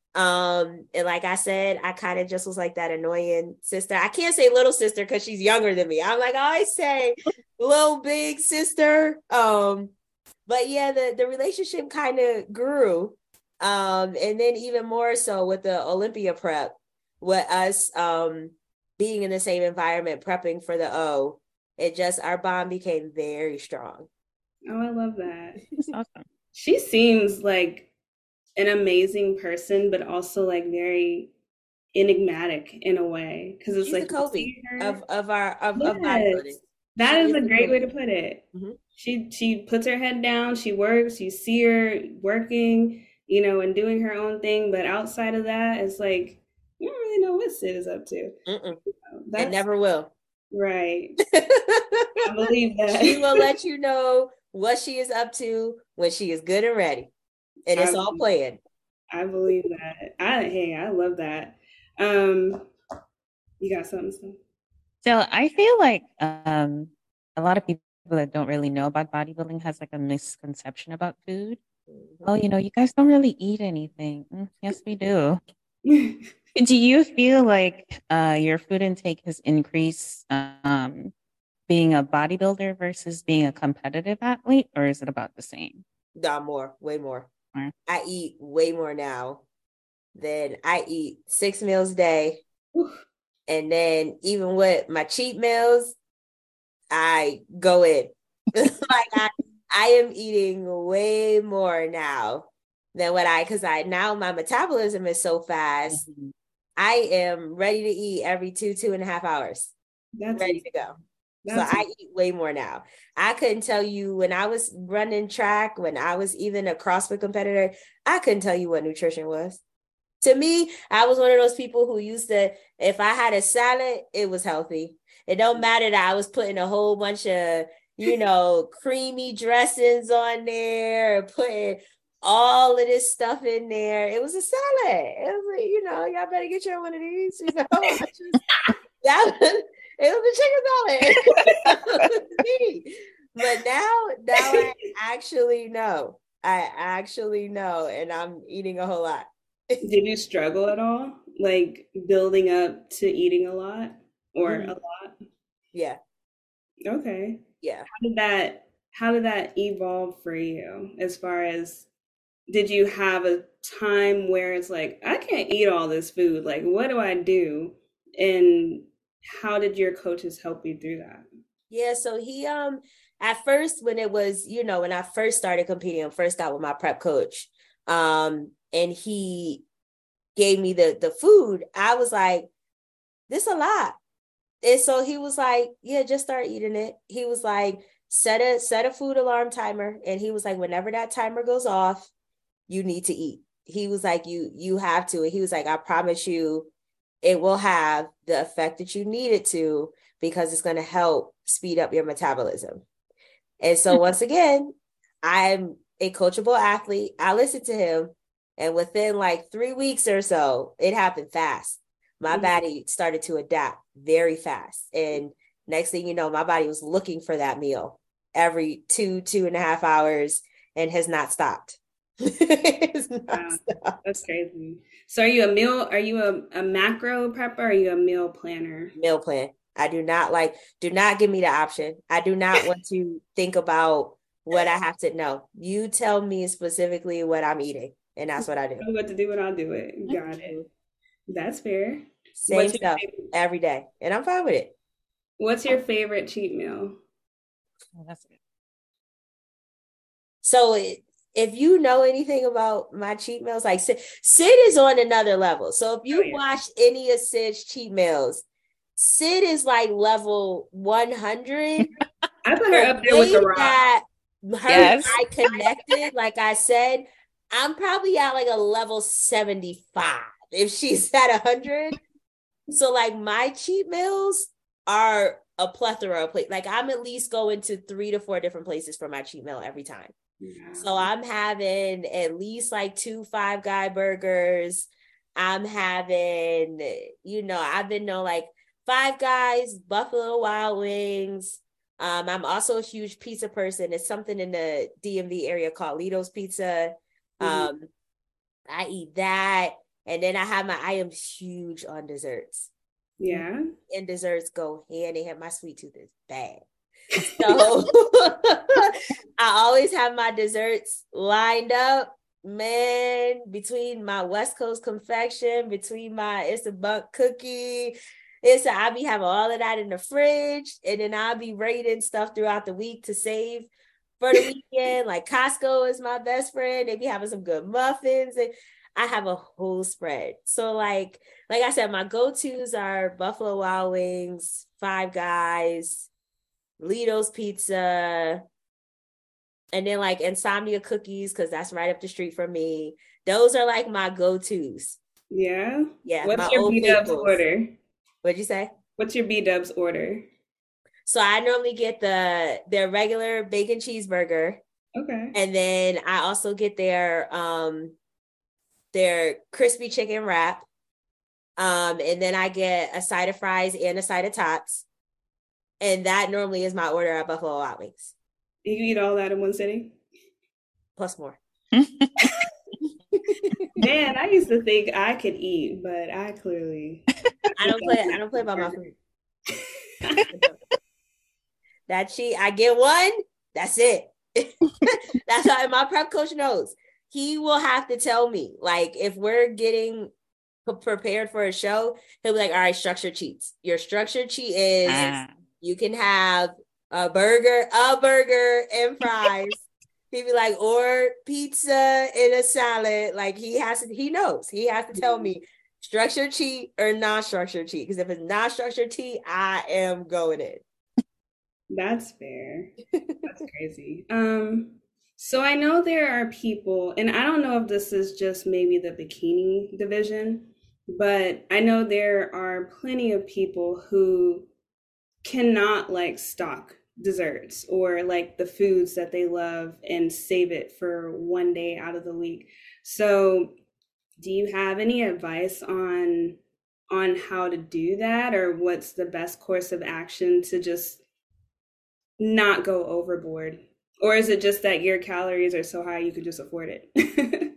Um, and like I said, I kind of just was like that annoying sister. I can't say little sister because she's younger than me. I'm like, I always say little big sister. Um, but yeah, the, the relationship kind of grew. Um, and then even more so with the Olympia prep, with us um being in the same environment, prepping for the O, it just, our bond became very strong. Oh, I love that. That's awesome. She seems like an amazing person, but also like very enigmatic in a way. Because it's She's like the Kobe of, of our of, yes. of bodybuilding. That she is, is a great way to put it. Mm-hmm. She she puts her head down, she works, you see her working, you know, and doing her own thing. But outside of that, it's like, you don't really know what Sid is up to. Mm-mm. It never will. Right. I believe that. She will let you know what she is up to when she is good and ready. And it's I all planned. I believe that. I hey, I love that. Um, you got something? So, so I feel like um, a lot of people that don't really know about bodybuilding has like a misconception about food. Mm-hmm. Oh, you know, you guys don't really eat anything. Mm, yes, we do. Do you feel like uh, your food intake has increased um, being a bodybuilder versus being a competitive athlete, or is it about the same? No, more, way more. More. I eat way more now than I eat six meals a day. Oof. And then even with my cheat meals, I go in. Like I, I am eating way more now than what I, because I now my metabolism is so fast. Mm-hmm. I am ready to eat every two, two and a half hours. That's ready to go. That's so I eat way more now. I couldn't tell you when I was running track, when I was even a CrossFit competitor, I couldn't tell you what nutrition was. To me, I was one of those people who used to, if I had a salad, it was healthy. It don't matter that I was putting a whole bunch of, you know, creamy dressings on there, putting all of this stuff in there. It was a salad. It was like, you know, y'all better get you one of these. You know, I just, that was, it was a chicken salad. But now, now I actually know. I actually know, and I'm eating a whole lot. Did you struggle at all, like building up to eating a lot or mm-hmm. a lot? Yeah. Okay. Yeah. How did that? How did that evolve for you? As far as, did you have a time where it's like, I can't eat all this food. Like, what do I do? And how did your coaches help you through that? Yeah. So he, um, at first, when it was, you know, when I first started competing, I first got with my prep coach, um, and he gave me the, the food, I was like, this a lot. And so he was like, yeah, just start eating it. He was like, set a, set a food alarm timer. And he was like, whenever that timer goes off, you need to eat. He was like, you, you have to. And he was like, I promise you, it will have the effect that you need it to, because it's going to help speed up your metabolism. And so once again, I'm a coachable athlete. I listened to him. And within like three weeks or so, it happened fast. My Mm-hmm. body started to adapt very fast. And next thing you know, my body was looking for that meal every two, two and a half hours and has not stopped. It's not Wow, stopped. that's crazy. So are you a meal, are you a, a macro prepper or are you a meal planner? Meal plan. I do not like, do not give me the option. I do not want to think about what I have to know. You tell me specifically what I'm eating, and that's what I do. Know what to do and I'll do it. Got it. Mhm. That's fair. Same What's your stuff favorite, every day, and I'm fine with it. what's your favorite cheat meal? Oh, that's good. So it, if you know anything about my cheat meals, like Sid, Sid is on another level. So if Oh you yeah. watch any of Sid's cheat meals, Sid is like level one hundred. I put her The up there with The way Rock. that her and Yes. I connected, like I said, I'm probably at like a level seventy-five if she's at one hundred. So like my cheat meals are a plethora of places. Like I'm at least going to three to four different places for my cheat meal every time. So Wow. I'm having at least like two Five Guy burgers. I'm having, you know, I've been know like Five Guys, Buffalo Wild Wings. Um, I'm also a huge pizza person. It's something in the D M V area called Lido's Pizza. Mhm. Um, I eat that. And then I have my, I am huge on desserts. Yeah. And desserts go hand in hand. My sweet tooth is bad. So I always have my desserts lined up, man, between my West Coast confection, between my It's a Bunk cookie. It's a, I be having all of that in the fridge, and then I'll be raiding stuff throughout the week to save for the weekend. Like Costco is my best friend. They be having some good muffins, and I have a whole spread. So like, like I said, my go-tos are Buffalo Wild Wings, Five Guys, Lido's Pizza, and then like Insomnia cookies, because that's right up the street from me. Those are like my go-tos. Yeah. Yeah, What's my your old B Dubs faithfuls. order? What'd you say? What's your B Dubs order? So I normally get the their regular bacon cheeseburger, Okay. and then I also get their um their crispy chicken wrap. Um, and then I get a side of fries and a side of tots. And that normally is my order at Buffalo Wild Wings, You eat all that in one sitting? plus more. Man, I used to think I could eat, but I clearly I don't play. I don't play by my food. That cheat. I get one. That's it. That's how my prep coach knows. He will have to tell me, like, if we're getting p- prepared for a show, he'll be like, "All right, structure cheats. Your structure cheat is Ah. you can have a burger, a burger, and fries." He'd be like, or pizza and a salad. Like he has to, he knows. He has to tell me structure cheat or non-structure cheat. Because if it's non-structure cheat, I am going in. That's fair. That's crazy. Um, so I know there are people, and I don't know if this is just maybe the bikini division, but I know there are plenty of people who cannot like stock desserts or like the foods that they love and save it for one day out of the week. So do you have any advice on on how to do that, or what's the best course of action to just not go overboard? Or is it just that your calories are so high you could just afford it?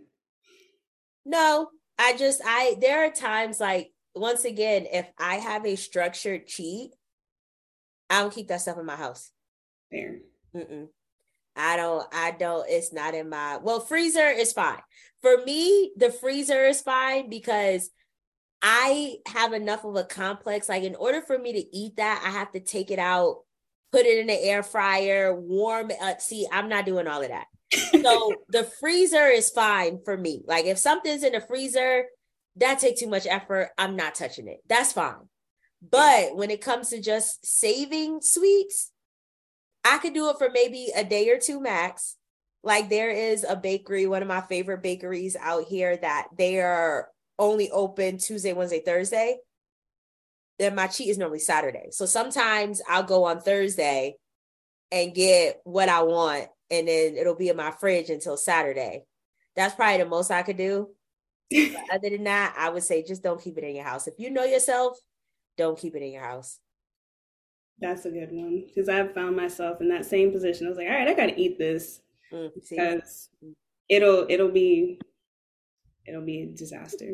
No, I just, I, there are times like, once again, if I have a structured cheat, I don't keep that stuff in my house. Fair. Mm-mm. I don't, I don't, it's not in my, well, freezer is fine. For me, the freezer is fine because I have enough of a complex. Like in order for me to eat that, I have to take it out, put it in the air fryer, warm it up. See, I'm not doing all of that. So the freezer is fine for me. Like if something's in the freezer, that takes too much effort. I'm not touching it. That's fine. But when it comes to just saving sweets, I could do it for maybe a day or two max. Like there is a bakery, one of my favorite bakeries out here, that they are only open Tuesday, Wednesday, Thursday. Then my cheat is normally Saturday. So sometimes I'll go on Thursday and get what I want, and then it'll be in my fridge until Saturday. That's probably the most I could do. But other than that, I would say just don't keep it in your house. If you know yourself, don't keep it in your house. That's a good one because I've found myself in that same position. I was like, all right, I gotta eat this Mm, because it'll it'll be it'll be a disaster.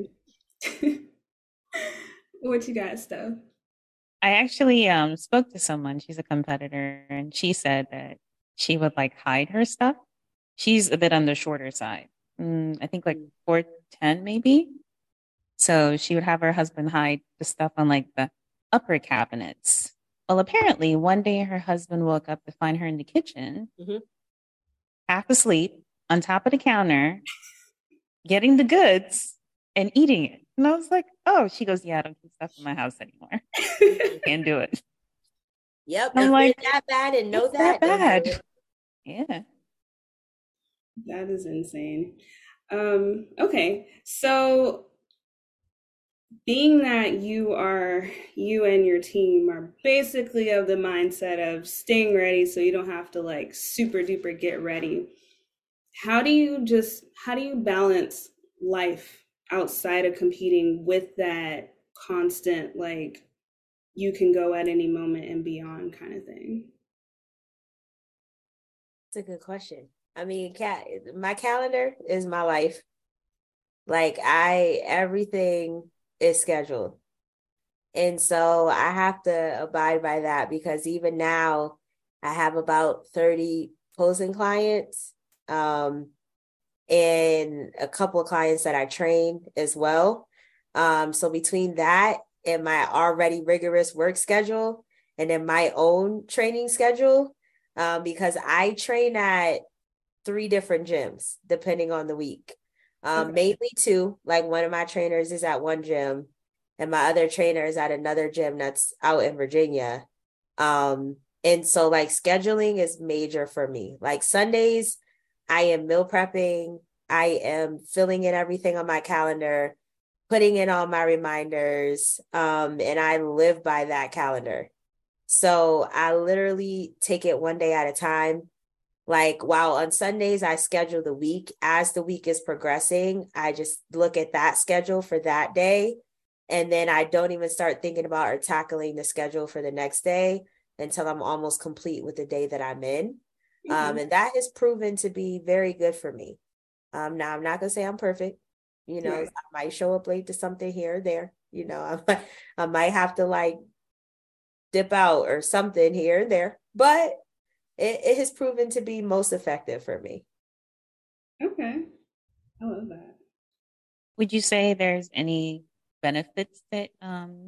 What you got, Steph? I actually um spoke to someone, she's a competitor, and she said that she would like hide her stuff. She's a bit on the shorter side. Mm, I think like four ten maybe. So she would have her husband hide the stuff on like the upper cabinets. Well, apparently one day her husband woke up to find her in the kitchen, mm-hmm. half asleep, on top of the counter, getting the goods and eating it. And I was like, oh, she goes, yeah, I don't keep stuff in my house anymore. Can't do it. Yep. I'm if like, that bad and know that, that bad. Yeah. That is insane. Um, okay. So being that you are, you and your team are basically of the mindset of staying ready so you don't have to like super duper get ready. How do you just, how do you balance life outside of competing with that constant, like, you can go at any moment and beyond kind of thing? It's a good question. I mean, cat, my calendar is my life. Like I, everything is scheduled. And so I have to abide by that because even now I have about thirty posing clients um, and a couple of clients that I train as well. Um, so between that and my already rigorous work schedule and then my own training schedule, um, because I train at three different gyms depending on the week. Um, okay. Mainly two, like one of my trainers is at one gym and my other trainer is at another gym that's out in Virginia. Um, and so like scheduling is major for me. Like Sundays, I am meal prepping. I am filling in everything on my calendar, putting in all my reminders. Um, and I live by that calendar. So I literally take it one day at a time. Like while on Sundays, I schedule the week. As the week is progressing, I just look at that schedule for that day. And then I don't even start thinking about or tackling the schedule for the next day until I'm almost complete with the day that I'm in. Mm-hmm. Um, and that has proven to be very good for me. Um, now, I'm not going to say I'm perfect. You know, right. I might show up late to something here or there. You know, I might, I might have to like dip out or something here and there. But it, it has proven to be most effective for me. Okay. I love that. Would you say there's any benefits that um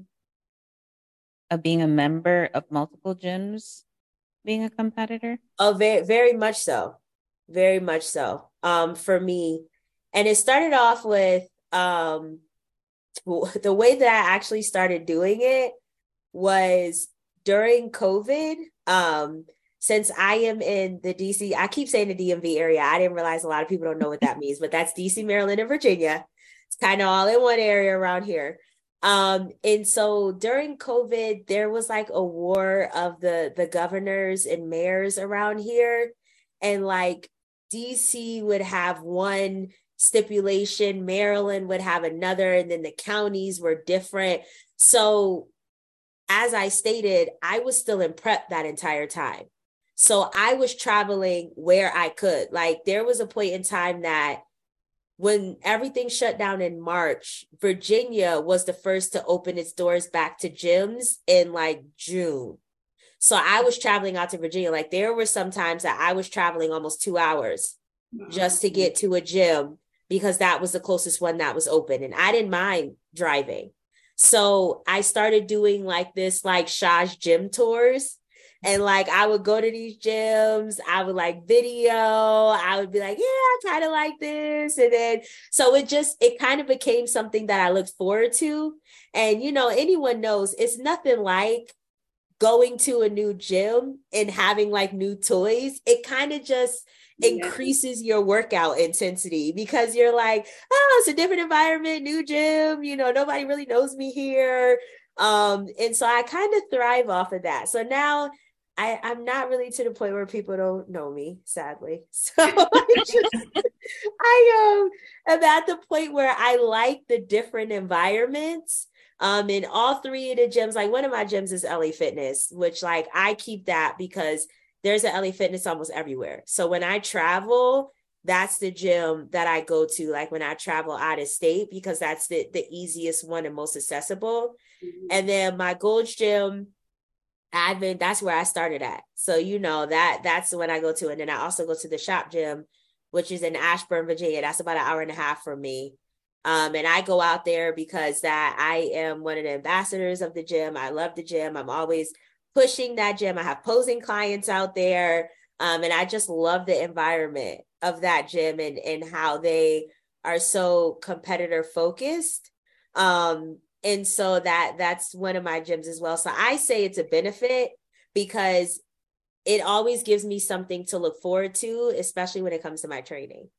of being a member of multiple gyms, being a competitor? Oh, very, very much so. Very much so. Um, for me. And it started off with um the way that I actually started doing it was during COVID. Um, since I am in the D C, I keep saying the D M V area. I didn't realize a lot of people don't know what that means, but that's D C, Maryland, and Virginia. It's kind of all in one area around here. Um, and so during COVID, there was like a war of the, the governors and mayors around here. And like D C would have one stipulation, Maryland would have another, and then the counties were different. So as I stated, I was still in prep that entire time. So I was traveling where I could. Like there was a point in time that when everything shut down in March, Virginia was the first to open its doors back to gyms in like June. So I was traveling out to Virginia. Like there were some times that I was traveling almost two hours just to get to a gym because that was the closest one that was open. And I didn't mind driving. So I started doing like this, like Shaj gym tours. And like, I would go to these gyms, I would like video, I would be like, yeah, I kind of like this. And then, so it just, it kind of became something that I looked forward to. And, you know, anyone knows it's nothing like going to a new gym and having like new toys. It kind of just increases your workout intensity because you're like, oh, it's a different environment, new gym, you know, nobody really knows me here. Um, and so I kind of thrive off of that. So now I, I'm not really to the point where people don't know me, sadly. So I just, I um am at the point where I like the different environments. Um, in all three of the gyms, like one of my gyms is L A Fitness, which like I keep that because there's an L A Fitness almost everywhere. So when I travel, that's the gym that I go to, like when I travel out of state, because that's the, the easiest one and most accessible. Mm-hmm. And then my Gold's Gym, I've been, that's where I started at. So, you know, that that's when I go to. And then I also go to the Shop Gym, which is in Ashburn, Virginia. That's about an hour and a half from me. Um, and I go out there because that I am one of the ambassadors of the gym. I love the gym. I'm always pushing that gym. I have posing clients out there. Um, and I just love the environment of that gym and, and how they are so competitor focused. Um, and so that that's one of my gyms as well. So I say it's a benefit because it always gives me something to look forward to, especially when it comes to my training.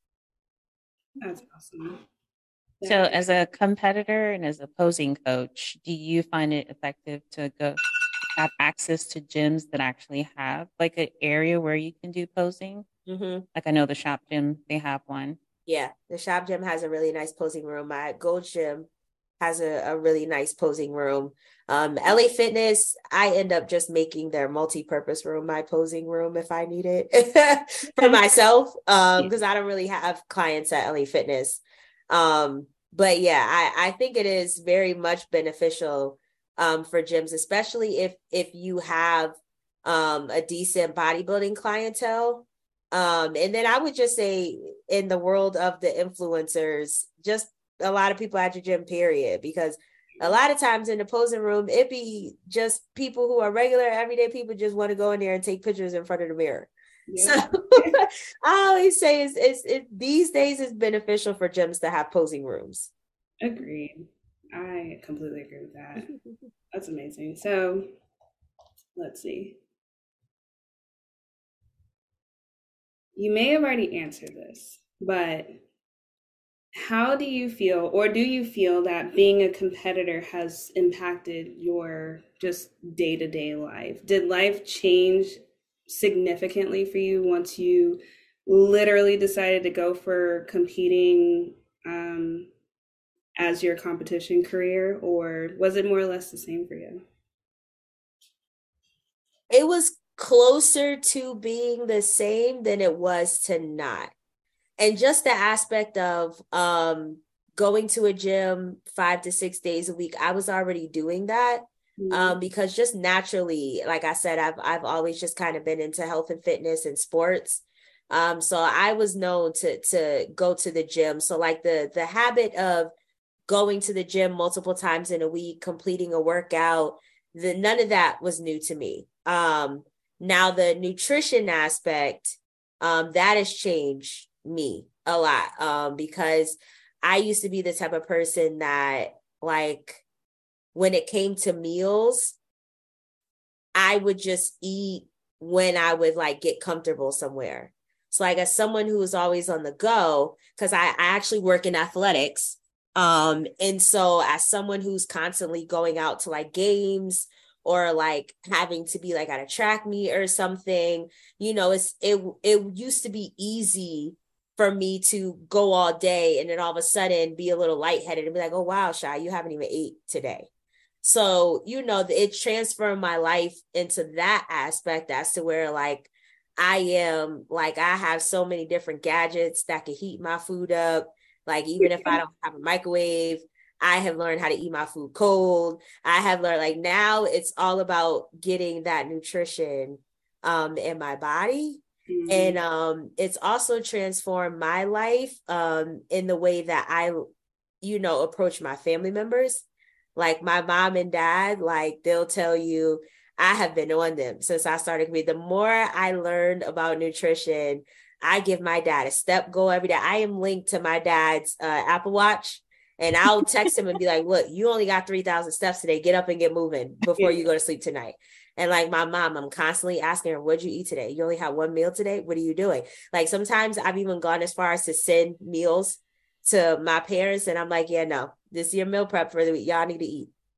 That's awesome. So as a competitor and as a posing coach, do you find it effective to go have access to gyms that actually have like an area where you can do posing? Mm-hmm. Like I know the Shop Gym, they have one. Yeah, the Shop Gym has a really nice posing room. My Gold's Gym has a, a really nice posing room. Um, L A Fitness, I end up just making their multi-purpose room my posing room if I need it for myself, um, because I don't really have clients at L A Fitness. Um, but yeah, I, I think it is very much beneficial um, for gyms, especially if if you have um, a decent bodybuilding clientele. Um, and then I would just say in the world of the influencers, just a lot of people at your gym, period, because a lot of times in the posing room, it be just people who are regular, everyday people just want to go in there and take pictures in front of the mirror. Yeah. So I always say it's, it's it these days it's beneficial for gyms to have posing rooms. Agreed. I completely agree with that. That's amazing. So let's see. You may have already answered this, but how do you feel, or do you feel that being a competitor has impacted your just day-to-day life? Did life change significantly for you once you literally decided to go for competing um, as your competition career, or was it more or less the same for you? It was closer to being the same than it was to not. And just the aspect of um, going to a gym five to six days a week, I was already doing that. Mm-hmm. Um, because just naturally, like I said, I've I've always just kind of been into health and fitness and sports. Um, so I was known to to go to the gym. So like the the habit of going to the gym multiple times in a week, completing a workout, the none of that was new to me. Um, now the nutrition aspect, um, that has changed me a lot, um, because I used to be the type of person that, like, when it came to meals, I would just eat when I would like get comfortable somewhere. So like as someone who is always on the go, because I, I actually work in athletics. Um, and so as someone who's constantly going out to like games or like having to be like at a track meet or something, you know, it's it it used to be easy for me to go all day and then all of a sudden be a little lightheaded and be like, oh, wow, Shy, you haven't even ate today. So, you know, it transformed my life into that aspect as to where like I am like I have so many different gadgets that can heat my food up. Like even if I don't have a microwave, I have learned how to eat my food cold. I have learned like now it's all about getting that nutrition um, in my body. Mm-hmm. And um, it's also transformed my life um, in the way that I, you know, approach my family members. Like my mom and dad, like they'll tell you, I have been on them since I started. The more I learned about nutrition, I give my dad a step goal every day. I am linked to my dad's uh, Apple Watch, and I'll text him and be like, look, you only got three thousand steps today. Get up and get moving before you go to sleep tonight. And like my mom, I'm constantly asking her, what'd you eat today? You only had one meal today? What are you doing? Like sometimes I've even gone as far as to send meals to my parents. And I'm like, yeah, no, this is your meal prep for the week. Y'all need to eat.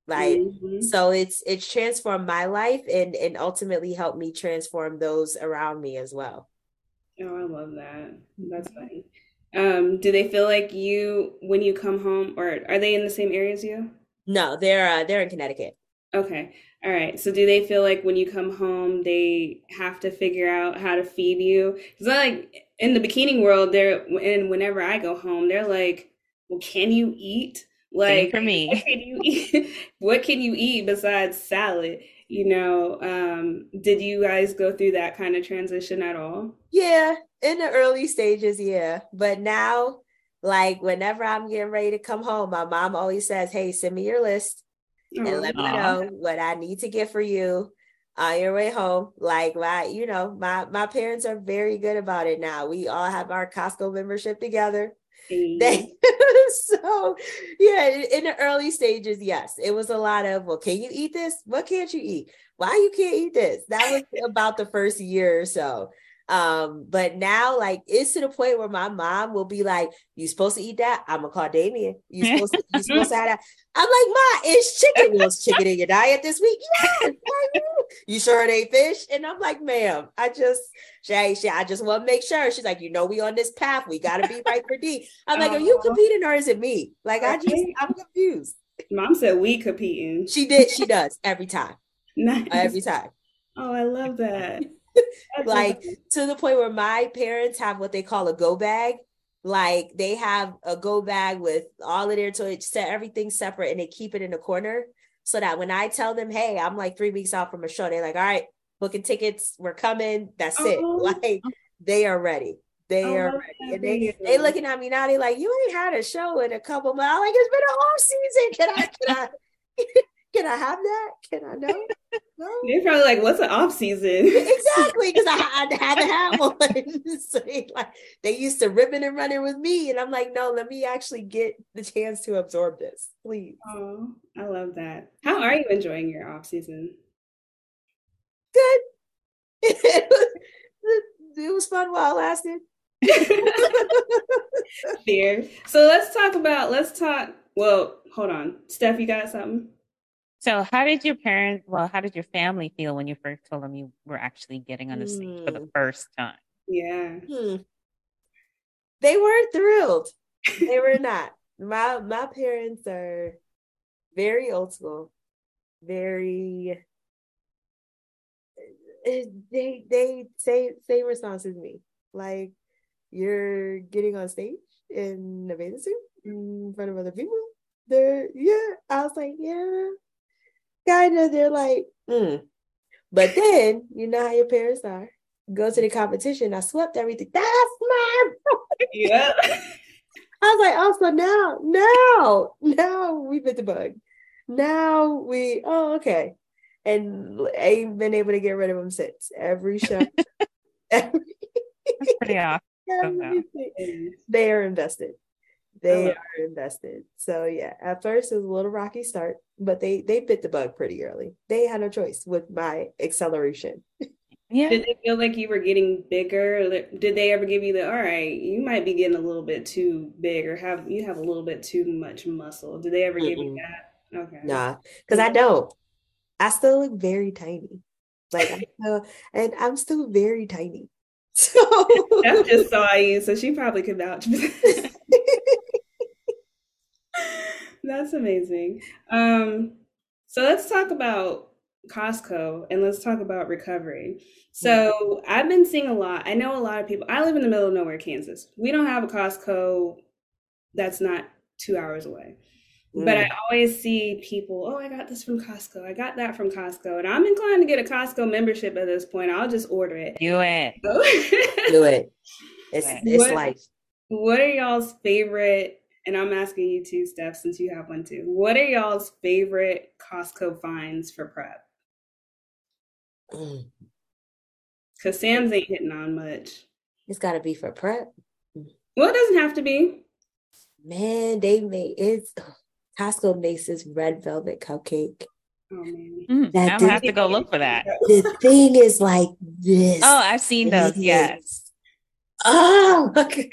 Like, Mm-hmm. so it's it's transformed my life and and ultimately helped me transform those around me as well. Oh, I love that. That's funny. Um, do they feel like you when you come home, or are they in the same area as you? No, they're uh, they're in Connecticut. Okay. All right. So do they feel like when you come home, they have to figure out how to feed you? Because like in the bikini world, they're and whenever I go home, they're like, "Well, can you eat? Same Like, for what me. can you eat? What can you eat besides salad?" You know, um, did you guys go through that kind of transition at all? Yeah, in the early stages, yeah. But now, like whenever I'm getting ready to come home, my mom always says, "Hey, send me your list and Oh, let me Aw. know what I need to get for you on your way home." Like my, you know, my my parents are very good about it now. We all have our Costco membership together. hey. They so yeah, in, in the early stages, yes, it was a lot of, well, can you eat this? What can't you eat? Why you can't eat this? That was about the first year or so. Um, but now like it's to the point where my mom will be like, "You supposed to eat that? I'm gonna call Damien. You supposed to you supposed to have that." I'm like, "Ma, it's chicken. Well, it's chicken in your diet this week." Yes. You sure it ain't fish? And I'm like, "Ma'am, I just Shay, Shay, I just want to make sure." She's like, "You know, we on this path. We got to be right for D." I'm like, "Are you Oh, competing or is it me?" Like, I just, right. I'm confused. Mom said we competing. She did, she does every time, Nice. every time. Oh, I love that. That's so Like funny. to the point where my parents have what they call a go bag. Like they have a go bag with all of their toys, set everything separate, and they keep it in the corner so that when I tell them, "Hey, I'm like three weeks out from a show," they're like, "All right, booking tickets, we're coming." That's it. Oh, Like they are ready. I They are love ready, that and for they they you. looking at me now. They like, "You ain't had a show in a couple months." I'm like, "It's been a whole season. Can I? Can I? Can I have that? Can I know?" No. They're probably like, "What's an off season?" Exactly, because I, I haven't had one. So they, like, they used to ribbon and running with me, and I'm like, "No, let me actually get the chance to absorb this, please." Oh, I love that. How are you enjoying your off season? Good. it, was, it was fun while it lasted. Fair. So let's talk about, let's talk. Well, hold on. Steph, you got something? So, how did your parents, well, how did your family feel when you first told them you were actually getting on the stage for the Hmm. first time? Yeah. Hmm. They weren't thrilled. They were not. My my parents are very old school, very they they say same response as me. Like, "You're getting on stage in a bathing suit in front of other people." They're yeah. I was like, "Yeah, kind of." They're like, mm. But then you know how your parents are. Go to the competition. I swept everything. That's my. Yeah. I was like, "Oh, so now, now, now we bit the bug. Now we, oh, okay." And I ain't been able to get rid of them since. Every show, every, That's pretty awesome, though. everything. They are invested. I They love are invested. So yeah, at first it was a little rocky start, but they they bit the bug pretty early. They had no choice with my acceleration. Yeah. Did they feel like you were getting bigger? Like, did they ever give you the, all right, you might be getting a little bit too big or have you have a little bit too much muscle? Did they ever give you Mm-mm. that? Okay. Nah, because I don't. I still look very tiny. Like I'm still, and I'm still very tiny. So Steph just saw you, so she probably could vouch for that. That's amazing. Um, so let's talk about Costco and let's talk about recovery. So I've been seeing a lot. I know a lot of people. I live in the middle of nowhere, Kansas. We don't have a Costco that's not two hours away. But I Mm. always see people, oh, I got this from Costco. I got that from Costco. And I'm inclined to get a Costco membership at this point. I'll just order it. Do it. So, Do it. It's But it's what life. what are y'all's favorite, and I'm asking you too, Steph, since you have one too. What are y'all's favorite Costco finds for prep? Mm. Because Sam's ain't hitting on much. It's got to be for prep. Well, it doesn't have to be. Man, they made it's Costco makes this red velvet cupcake. Oh man. mm, That I'm gonna the, have to go look for that. the thing is like this. Oh, I've seen those. Yes. Oh, okay.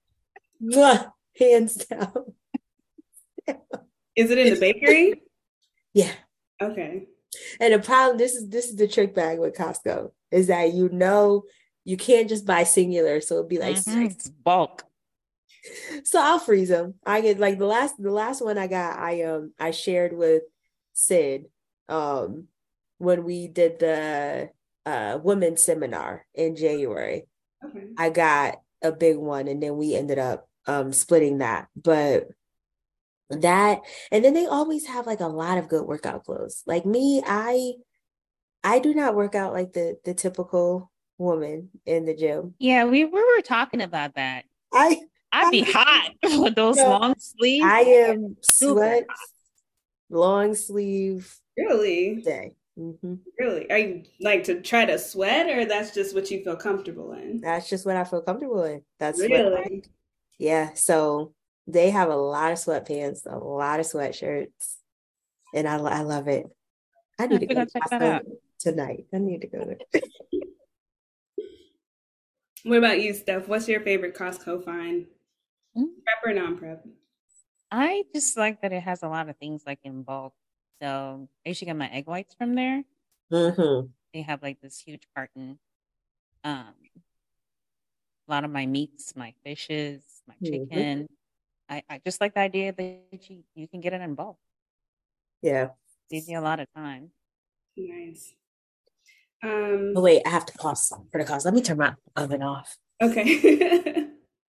Mwah. Hands down. Is it in the bakery? Yeah. Okay. And the problem, this is this is the trick bag with Costco, is that you know you can't just buy singular, so it'd be like Mm-hmm. six. Bulk. So I'll freeze them. I get like the last the last one I got, I um I shared with Sid um when we did the uh women's seminar in January. Okay. I got a big one and then we ended up um splitting that. But that, and then they always have like a lot of good workout clothes. Like me, I I do not work out like the the typical woman in the gym. Yeah, we, we were talking about that. I I'd I be hot with those no, long sleeves. I am Super sweat long sleeve Really? day. Hmm. Really? Are you like to try to sweat, or that's just what you feel comfortable in? That's just what I feel comfortable in. That's what I, Really? yeah. So they have a lot of sweatpants, a lot of sweatshirts, and I I love it. I I need to think we're go gonna to check that Costco out. tonight. I need to go there. What about you, Steph? What's your favorite Costco find? Mm, Prep or non-prep? I just like that it has a lot of things like in bulk. So I usually get my egg whites from there. Mm-hmm. They have like this huge carton. Um, a lot of my meats, my fishes, my Mm-hmm. chicken. I, I just like the idea that you, you can get it in bulk. Yeah. Saves you a lot of time. Nice. Oh, Um, wait, I have to pause for the cause. Let me turn my oven off. okay.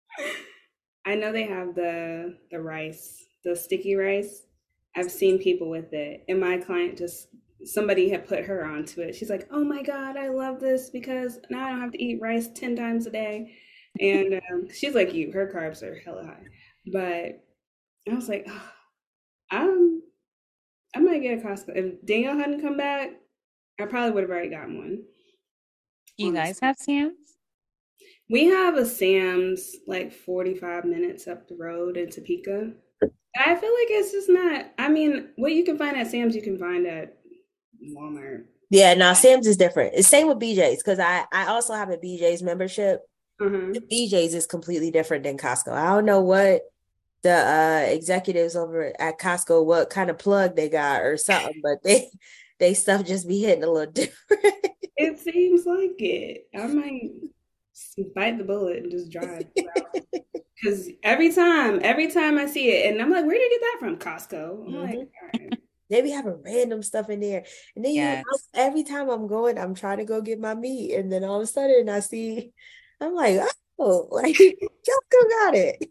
I know they have the the rice, the sticky rice. I've seen people with it, and my client just somebody had put her onto it. She's like, "Oh my God, I love this because now I don't have to eat rice ten times a day." And um, she's like you, her carbs are hella high. But I was like, oh, I'm I might get a Costco. If Daniel hadn't come back, I probably would have already gotten one. Do you guys Honestly, have Sam's? we have a Sam's like forty-five minutes up the road in Topeka. I feel like it's just not. I mean, what you can find at Sam's, you can find at Walmart. Yeah, now Sam's is different. It's same with B J's because I I also have a B J's membership. Uh-huh. B J's is completely different than Costco. I don't know what the uh executives over at Costco, what kind of plug they got or something, but they they stuff just be hitting a little different. It seems like it. I might bite the bullet and just drive. Because every time, every time I see it, and I'm like, where did you get that from? Costco. I'm like, Mhm. all right. They be having random stuff in there. And then you Yes. every time I'm going, I'm trying to go get my meat. And then all of a sudden I see, I'm like, oh, like Costco got it.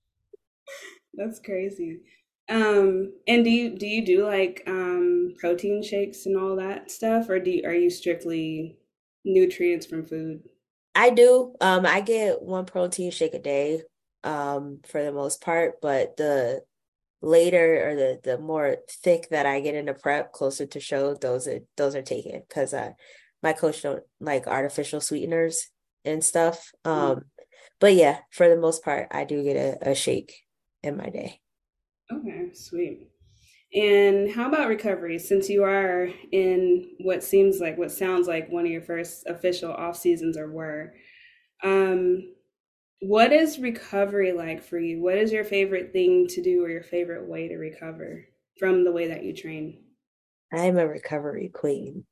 That's crazy. Um, and do you do you do like um protein shakes and all that stuff, or do you, are you strictly nutrients from food? I do. Um, I get one protein shake a day, um, for the most part, but the later or the the more thick that I get into prep, closer to show, those are those are taken because uh my coach don't like artificial sweeteners and stuff. Mm, Um, but yeah, for the most part, I do get a, a shake in my day. okay, sweet. And how about recovery? Since you are in what seems like what sounds like one of your first official off seasons or were, um, what is recovery like for you? What is your favorite thing to do or your favorite way to recover from the way that you train? I'm a recovery queen.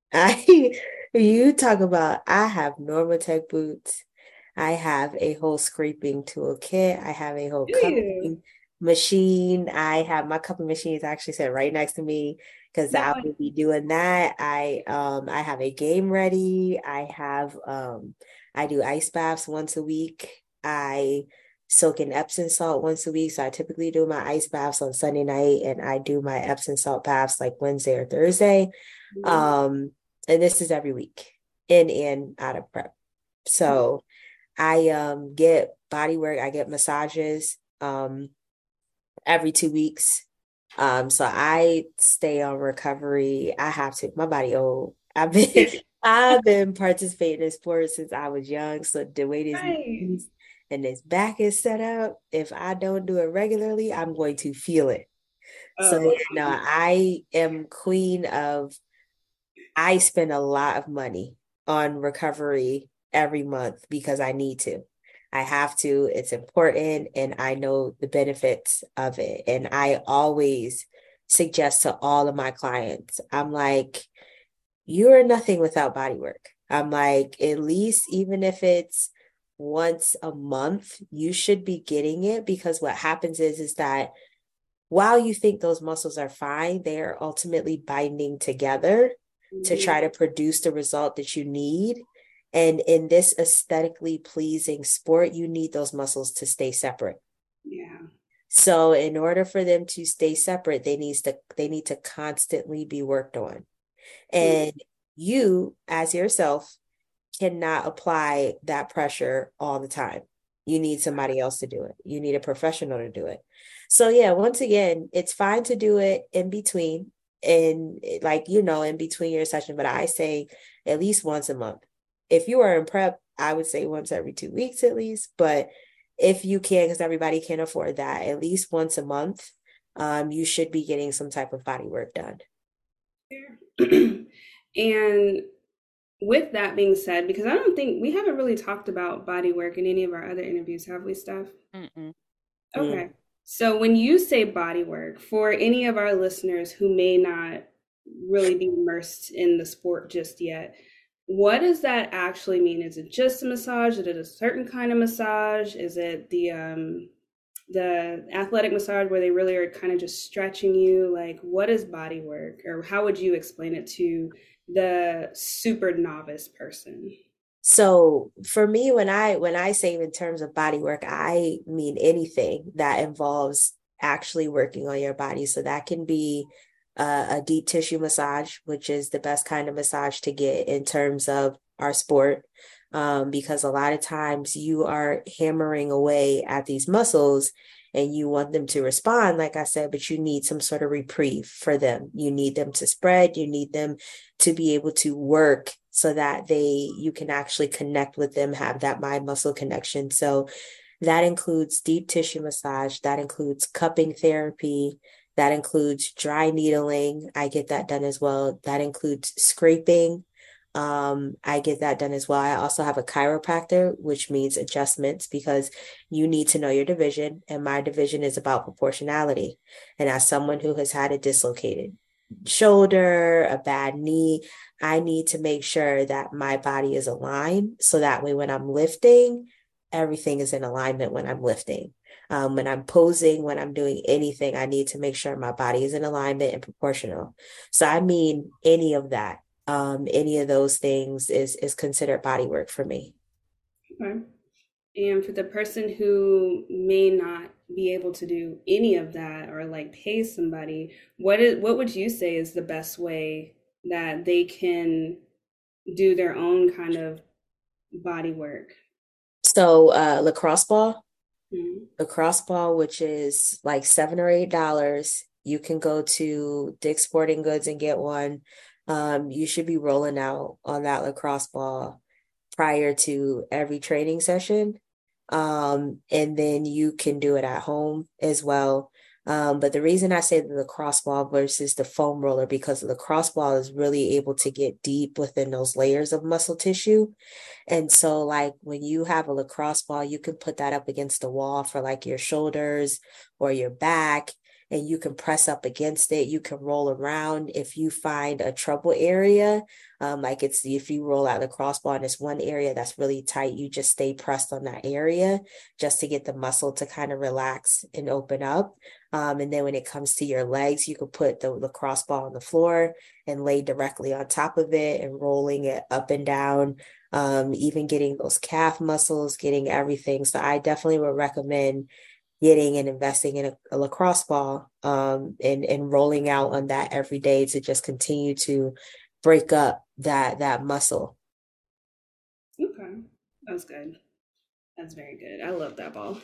I you talk about I have Normatec boots. I have a whole scraping toolkit. I have a whole Do you? cupping machine. I have my cupping machine is actually set right next to me because No, I will be doing that. I um I have a game ready. I have um I do ice baths once a week. I soak in Epsom salt once a week. So I typically do my ice baths on Sunday night and I do my Epsom salt baths like Wednesday or Thursday. mhm. Um, and this is every week in and out of prep. So I um get body work, I get massages um every two weeks. Um, so I stay on recovery. I have to, my body old. I've been I've been participating in sports since I was young. So the way this Right. knees and this back is set up, if I don't do it regularly, I'm going to feel it. So Oh, you know, I am queen of I spend a lot of money on recovery every month because I need to. I have to, it's important, and I know the benefits of it. And I always suggest to all of my clients. I'm like, you are nothing without body work. I'm like, at least even if it's once a month, you should be getting it, because what happens is, is that while you think those muscles are fine, they are ultimately binding together to try to produce the result that you need. And in this aesthetically pleasing sport, you need those muscles to stay separate. Yeah. So in order for them to stay separate, they needs to they need to constantly be worked on. And mm. you, as yourself, cannot apply that pressure all the time. You need somebody else to do it. You need a professional to do it. So yeah, once again, it's fine to do it in between, and like, you know, in between your session, but I say at least once a month. If you are in prep, I would say once every two weeks at least, but if you can, because everybody can't afford that, at least once a month, um, you should be getting some type of body work done. And with that being said, because I don't think we haven't really talked about body work in any of our other interviews, have we, Steph? Mm-mm. Okay. Mm. So when you say body work, for any of our listeners who may not really be immersed in the sport just yet, what does that actually mean? Is it just a massage? Is it a certain kind of massage? Is it the um, the athletic massage where they really are kind of just stretching you? Like, what is body work, or how would you explain it to the super novice person? So for me, when I when I say in terms of body work, I mean anything that involves actually working on your body. So that can be uh, a deep tissue massage, which is the best kind of massage to get in terms of our sport, um, because a lot of times you are hammering away at these muscles and you want them to respond, like I said, but you need some sort of reprieve for them. You need them to spread. You need them to be able to work so that they you can actually connect with them, have that mind muscle connection. So that includes deep tissue massage. That includes cupping therapy. That includes dry needling. I get that done as well. That includes scraping. Um, I get that done as well. I also have a chiropractor, which means adjustments, because you need to know your division. And my division is about proportionality. And as someone who has had a dislocated shoulder, a bad knee, I need to make sure that my body is aligned. So that way, when I'm lifting, everything is in alignment when I'm lifting. Um, when I'm posing, when I'm doing anything, I need to make sure my body is in alignment and proportional. So I mean, any of that, um, any of those things is is considered body work for me. Okay. And for the person who may not be able to do any of that, or like pay somebody, what is what would you say is the best way that they can do their own kind of body work? So uh, lacrosse ball. Mm-hmm. Lacrosse ball, which is like seven or eight dollars. You can go to Dick's Sporting Goods and get one. Um, you should be rolling out on that lacrosse ball prior to every training session. Um, and then you can do it at home as well. Um, but the reason I say the lacrosse ball versus the foam roller, because the lacrosse ball is really able to get deep within those layers of muscle tissue. And so like when you have a lacrosse ball, you can put that up against the wall for like your shoulders or your back, and you can press up against it. You can roll around. If you find a trouble area, um, like it's if you roll out the crossbar and it's one area that's really tight, you just stay pressed on that area just to get the muscle to kind of relax and open up. Um, and then when it comes to your legs, you can put the lacrosse ball on the floor and lay directly on top of it and rolling it up and down, um, even getting those calf muscles, getting everything. So I definitely would recommend getting and investing in a, a lacrosse ball, um, and, and rolling out on that every day to just continue to break up that, that muscle. Okay. That's good. That's very good. I love that ball.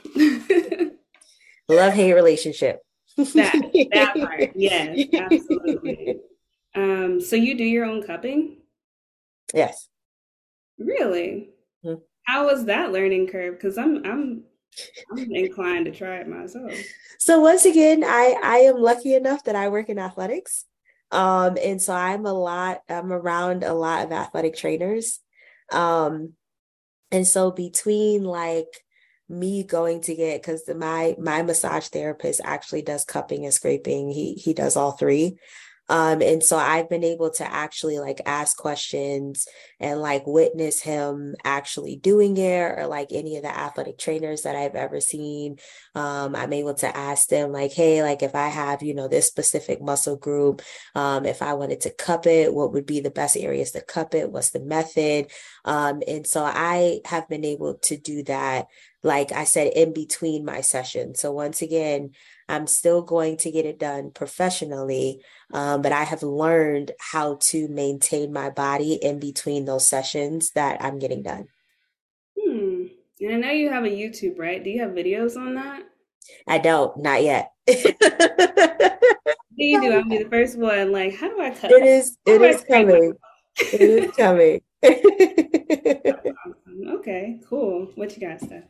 Love-hate relationship. That, that part. Yes, absolutely. Um, so you do your own cupping? Yes. Really? Mm-hmm. How was that learning curve? Because I'm, I'm, I'm inclined to try it myself. So once again, I, I am lucky enough that I work in athletics. Um, and so I'm a lot, I'm around a lot of athletic trainers. Um, and so between like me going to get, because my my massage therapist actually does cupping and scraping. He he does all three. Um, and so I've been able to actually like ask questions and like witness him actually doing it, or like any of the athletic trainers that I've ever seen. Um, I'm able to ask them like, hey, like if I have, you know, this specific muscle group, um, if I wanted to cup it, what would be the best areas to cup it? What's the method? Um, and so I have been able to do that, like I said, in between my sessions. So once again, I'm still going to get it done professionally, um, but I have learned how to maintain my body in between those sessions that I'm getting done. Hmm. And I know you have a YouTube, right? Do you have videos on that? I don't, not yet. Do you do? I'll be the first one. Like, how do I cut? It is, How it do I is scrape my- coming. It is coming. Awesome. Okay, cool. What you got, Steph?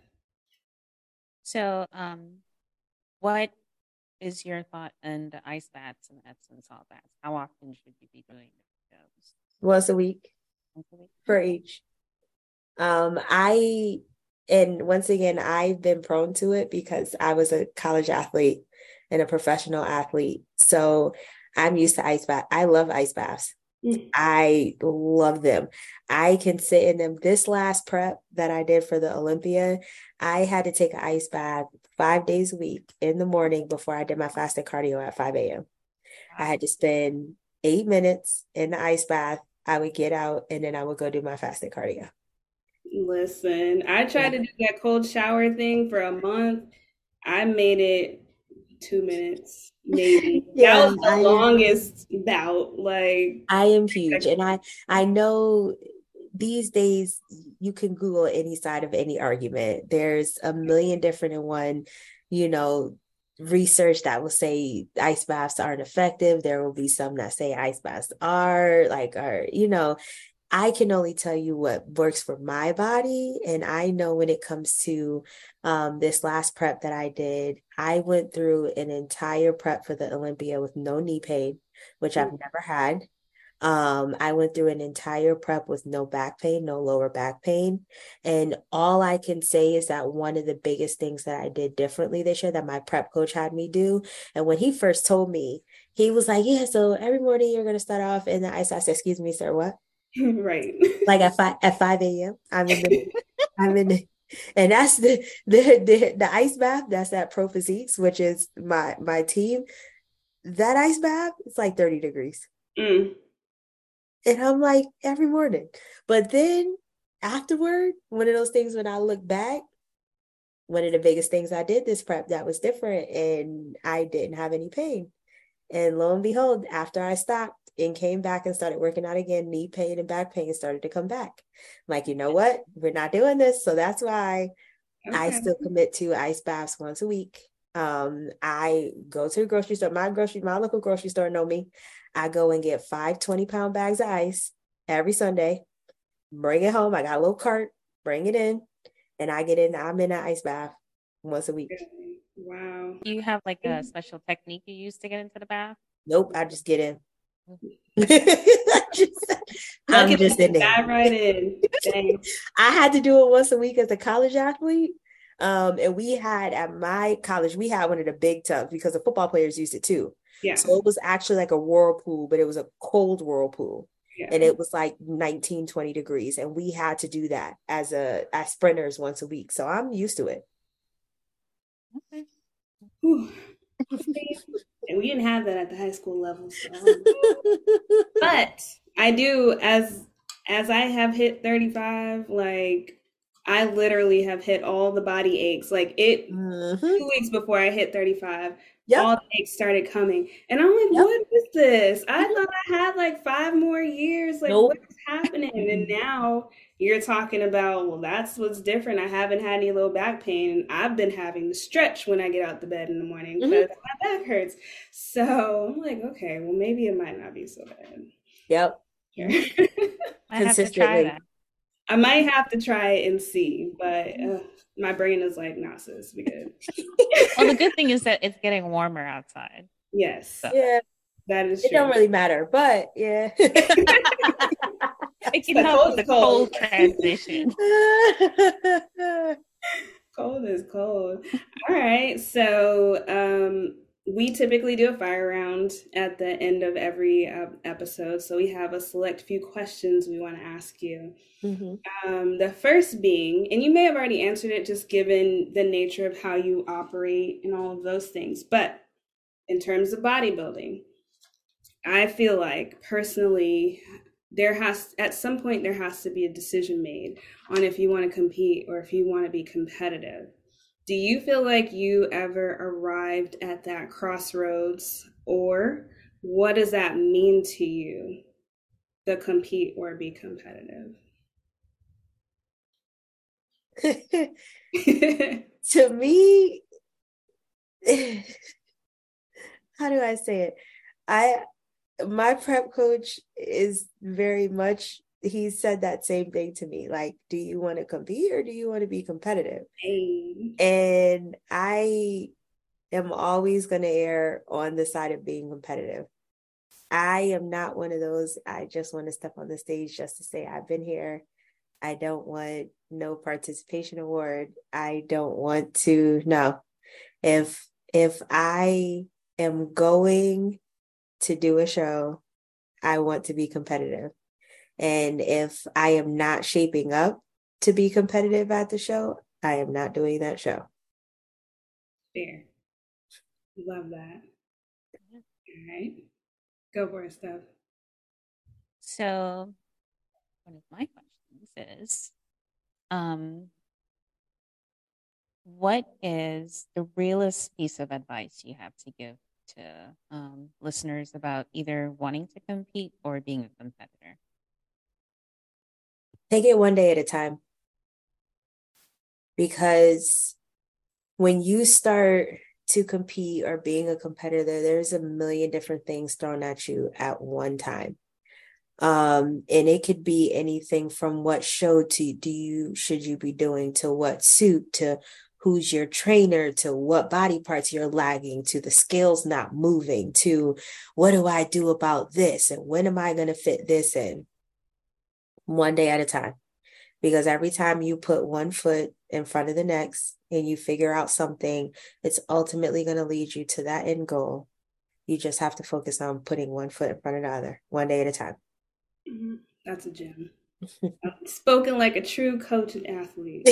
So, um, what is your thought on the ice baths and Epsom salt baths? How often should you be doing those? Once a week Once a week? for each. Um, I, and once again, I've been prone to it because I was a college athlete and a professional athlete. So I'm used to ice bath. I love ice baths. Mm. I love them. I can sit in them. This last prep that I did for the Olympia, I had to take an ice bath five days a week in the morning before I did my fasted cardio at five a.m. Wow. I had to spend eight minutes in the ice bath. I would get out and then I would go do my fasted cardio. Listen, I tried yeah. to do that cold shower thing for a month. I made it two minutes, maybe. yeah, that was the I longest am, bout. Like I am huge. And I I know these days you can Google any side of any argument. There's a million different in one, you know, research that will say ice baths aren't effective. There will be some that say ice baths are, like, are, you know. I can only tell you what works for my body. And I know when it comes to um, this last prep that I did, I went through an entire prep for the Olympia with no knee pain, which mm-hmm. I've never had. Um, I went through an entire prep with no back pain, no lower back pain. And all I can say is that one of the biggest things that I did differently this year that my prep coach had me do. And when he first told me, he was like, yeah, so every morning you're going to start off in the ice. I said, excuse me, sir, what? Right. Like at five at five a.m. I'm in the I'm in the, and that's the the the, the ice bath. That's at Pro Physiques, which is my my team. That ice bath, it's like thirty degrees. Mm. And I'm like, every morning. But then afterward, one of those things when I look back, one of the biggest things I did this prep that was different, and I didn't have any pain. And lo and behold, after I stopped and came back and started working out again, knee pain and back pain started to come back. I'm like, you know what? We're not doing this. So that's why okay. I still commit to ice baths once a week. Um, I go to the grocery store. My grocery, my local grocery store know me. I go and get five twenty pound bags of ice every Sunday, bring it home. I got a little cart, bring it in, and I get in. I'm in an ice bath once a week. Wow. Do you have like a special technique you use to get into the bath? Nope, I just get in. I just, I'm just in there. Dive right in. Dang. I had to do it once a week as a college athlete. Um, and we had at my college, we had one of the big tubs because the football players used it too. Yeah. So it was actually like a whirlpool, but it was a cold whirlpool. Yeah. And it was like nineteen, twenty degrees. And we had to do that as a as sprinters once a week. So I'm used to it. Okay. And we didn't have that at the high school level. So. But I do, as as I have hit thirty-five, like I literally have hit all the body aches. Like it mm-hmm. two weeks before I hit thirty-five, yep. all the aches started coming. And I'm like, yep. what is this? I thought I had like five more years. Like nope. what's happening? And now you're talking about, well, that's what's different. I haven't had any low back pain. I've been having to stretch when I get out the bed in the morning because mm-hmm. my back hurts. So I'm like, okay, well, maybe it might not be so bad. Yep. Sure. I have to try that. I might have to try it and see, but uh, my brain is like, nah, sis, we good. Well, the good thing is that it's getting warmer outside. Yes. So. Yeah. That is it true. It don't really matter, but yeah. It can help with the cold, cold transition. Cold is is cold. All right. So um, we typically do a fire round at the end of every uh, episode. So we have a select few questions we want to ask you. Mm-hmm. Um, the first being, and you may have already answered it just given the nature of how you operate and all of those things, but in terms of bodybuilding, I feel like personally, there has at some point there has to be a decision made on if you want to compete or if you want to be competitive. Do you feel like you ever arrived at that crossroads, or what does that mean to you, the compete or be competitive? To me, how do I say it? I my prep coach is very much, he said that same thing to me. Like, do you want to compete or do you want to be competitive? Hey. And I am always going to err on the side of being competitive. I am not one of those, I just want to step on the stage just to say I've been here. I don't want no participation award. I don't want to, no. If if I am going to do a show, I want to be competitive. And if I am not shaping up to be competitive at the show, I am not doing that show. Fair. Love that. All right. Go for it, Steph. So one of my questions is, um, what is the realest piece of advice you have to give to um, listeners about either wanting to compete or being a competitor? Take it one day at a time. Because when you start to compete or being a competitor, there's a million different things thrown at you at one time. Um, and it could be anything from what show to do you should you be doing, to what suit, to who's your trainer, to what body parts you're lagging, to the scales not moving, to what do I do about this and when am I going to fit this in? One day at a time. Because every time you put one foot in front of the next and you figure out something, it's ultimately going to lead you to that end goal. You just have to focus on putting one foot in front of the other, one day at a time. Mm-hmm. That's a gem. Spoken like a true coach and athlete.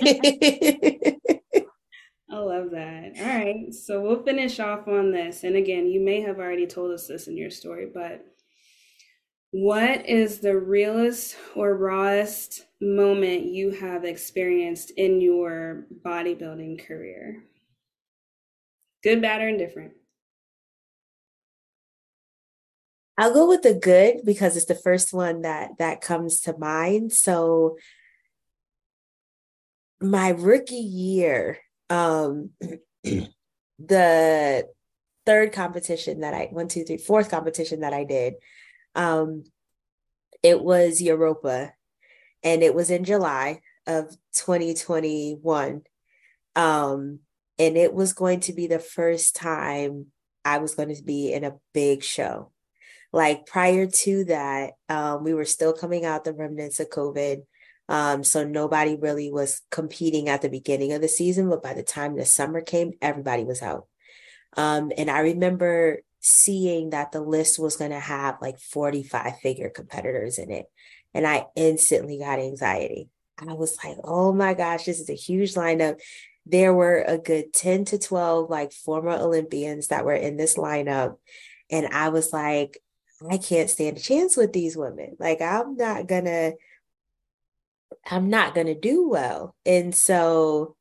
I love that. All right. So we'll finish off on this. And again, you may have already told us this in your story, but what is the realest or rawest moment you have experienced in your bodybuilding career? Good, bad, or indifferent? I'll go with the good because it's the first one that that comes to mind. So my rookie year, um, the third competition that I, one, two, three, fourth competition that I did, um, it was Europa, and it was in July of twenty twenty-one. Um, and it was going to be the first time I was going to be in a big show. Like prior to that, um, we were still coming out the remnants of COVID. Um, so nobody really was competing at the beginning of the season, but by the time the summer came, everybody was out. Um, and I remember seeing that the list was going to have like forty-five figure competitors in it. And I instantly got anxiety. I was like, oh my gosh, this is a huge lineup. There were a good ten to twelve like former Olympians that were in this lineup. And I was like, I can't stand a chance with these women. Like, I'm not gonna, I'm not gonna do well. And so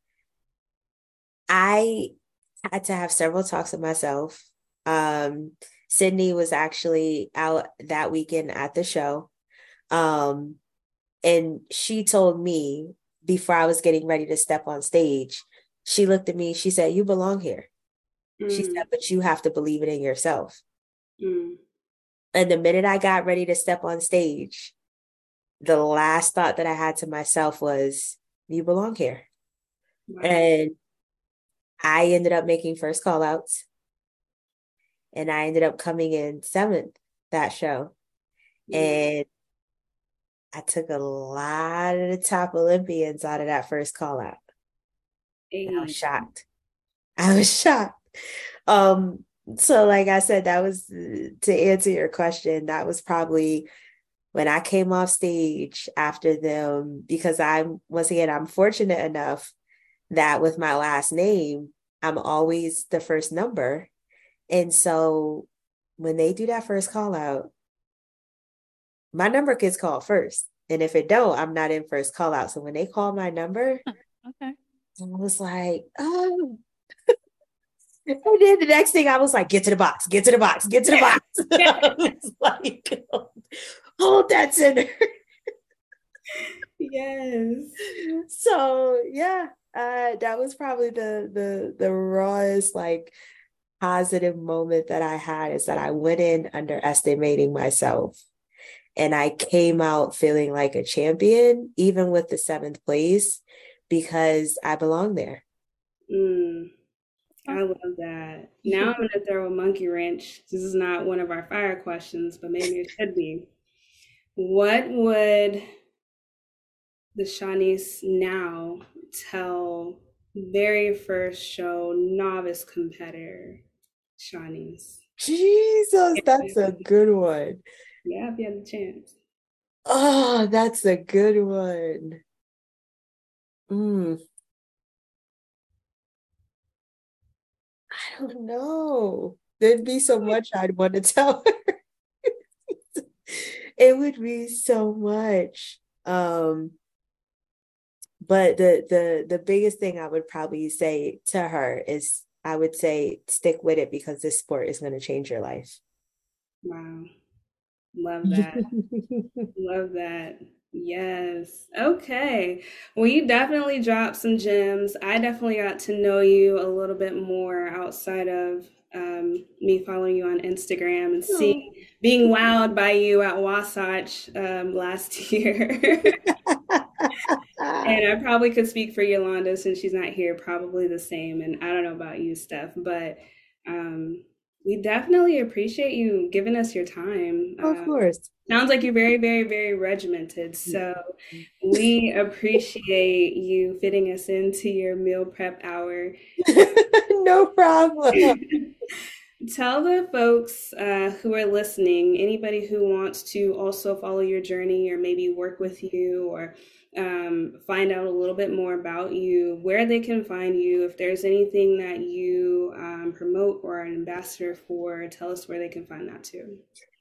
I had to have several talks with myself. Um, Sydney was actually out that weekend at the show. Um, and she told me before I was getting ready to step on stage, she looked at me, she said, you belong here. Mm. She said, but you have to believe it in yourself. Mm. And the minute I got ready to step on stage, the last thought that I had to myself was, you belong here. Wow. And I ended up making first call outs. And I ended up coming in seventh that show. Mm. And I took a lot of the top Olympians out of that first call out. And I was Hey. shocked. I was shocked. Um, so like I said, that was to answer your question, that was probably when I came off stage after them, because I'm once again, I'm fortunate enough that with my last name, I'm always the first number. And so when they do that first call out, my number gets called first. And if it don't, I'm not in first call out. So when they call my number, Okay. I was like, oh. And then the next thing I was like, get to the box, get to the box, get to the box. I was like, hold that center. Yes. So yeah, uh, that was probably the the the rawest like positive moment that I had, is that I went in underestimating myself and I came out feeling like a champion, even with the seventh place, because I belong there. Mm, I love that. Now I'm going to throw a monkey wrench. This is not one of our fire questions, but maybe it should be. What would the Shanice now tell very first show novice competitor Shanice? Jesus, that's a good one. Yeah, if you had the chance. Oh, that's a good one. Mm, I don't know. There'd be so much I'd want to tell her. It would be so much. Um, but the the the biggest thing I would probably say to her is, I would say stick with it, because this sport is going to change your life. Wow. Love that. Love that. Yes. Okay. Well, you definitely dropped some gems. I definitely got to know you a little bit more outside of um, me following you on Instagram and Oh. seeing, being wowed by you at Wasatch um, last year. And I probably could speak for Yolanda since she's not here, probably the same. And I don't know about you, Steph, but um, we definitely appreciate you giving us your time. Of Uh, course. sounds like you're very, very, very regimented. So we appreciate you fitting us into your meal prep hour. No problem. Tell the folks uh, who are listening, anybody who wants to also follow your journey or maybe work with you or um, find out a little bit more about you, where they can find you. If there's anything that you um, promote or are an ambassador for, tell us where they can find that too.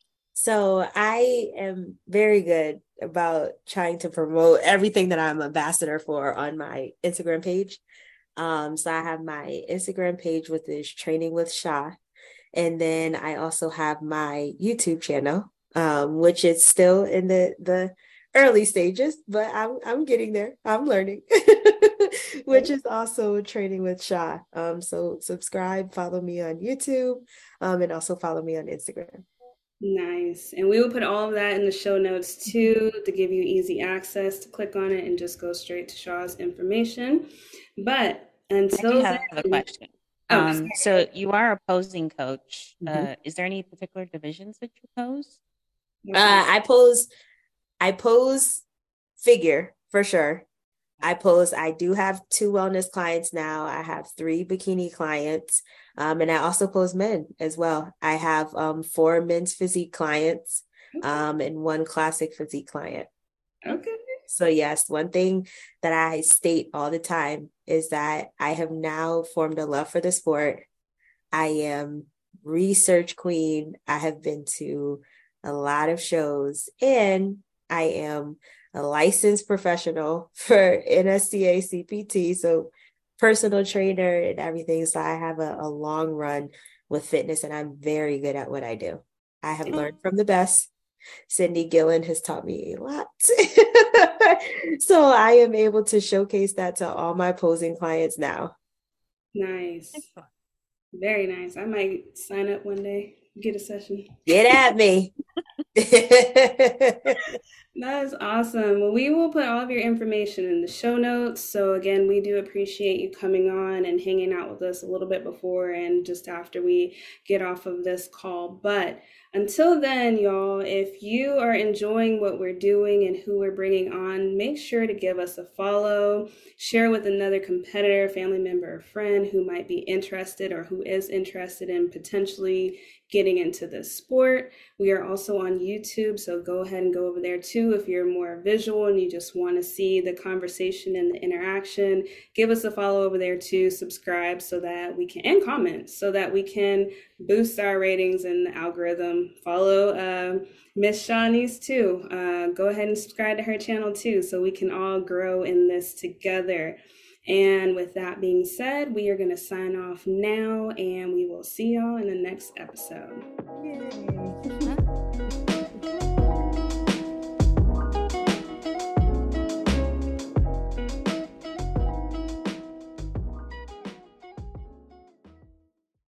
So I am very good about trying to promote everything that I'm ambassador for on my Instagram page. Um, so I have my Instagram page, with this Training with Sha. And then I also have my YouTube channel, um, which is still in the the early stages, but I'm I'm getting there. I'm learning, which is also Training with Sha. Um, so subscribe, follow me on YouTube, um, and also follow me on Instagram. Nice. And we will put all of that in the show notes too to give you easy access to click on it and just go straight to Shaw's information. But I do until have a then, question. oh, Um, sorry. so you are a posing coach. Mhm. Uh, is there any particular divisions that you pose? Uh, I pose, I pose figure for sure. I pose, I do have two wellness clients now. I have three bikini clients. Um, and I also pose men as well. I have um, four men's physique clients um, and one classic physique client. Okay. So yes, one thing that I state all the time is that I have now formed a love for the sport. I am research queen. I have been to a lot of shows, and I am a licensed professional for N S C A C P T, so personal trainer and everything. So I have a, a long run with fitness, and I'm very good at what I do. I have learned from the best. Cindy Gillen has taught me a lot. So I am able to showcase that to all my posing clients now. Nice. Very nice. I might sign up one day, get a session. Get at me. That is awesome. Well, we will put all of your information in the show notes. So, again, we do appreciate you coming on and hanging out with us a little bit before and just after we get off of this call. But until then, y'all, if you are enjoying what we're doing and who we're bringing on, make sure to give us a follow, share with another competitor, family member, or friend who might be interested or who is interested in potentially getting into this sport. We are also on YouTube, so go ahead and go over there too if you're more visual and you just want to see the conversation and the interaction. Give us a follow over there too, subscribe so that we can, and comment so that we can boost our ratings and the algorithm. Follow uh, Miss Shawnee's too. Uh, go ahead and subscribe to her channel too so we can all grow in this together. And with that being said, we are going to sign off now, and we will see y'all in the next episode. Yeah.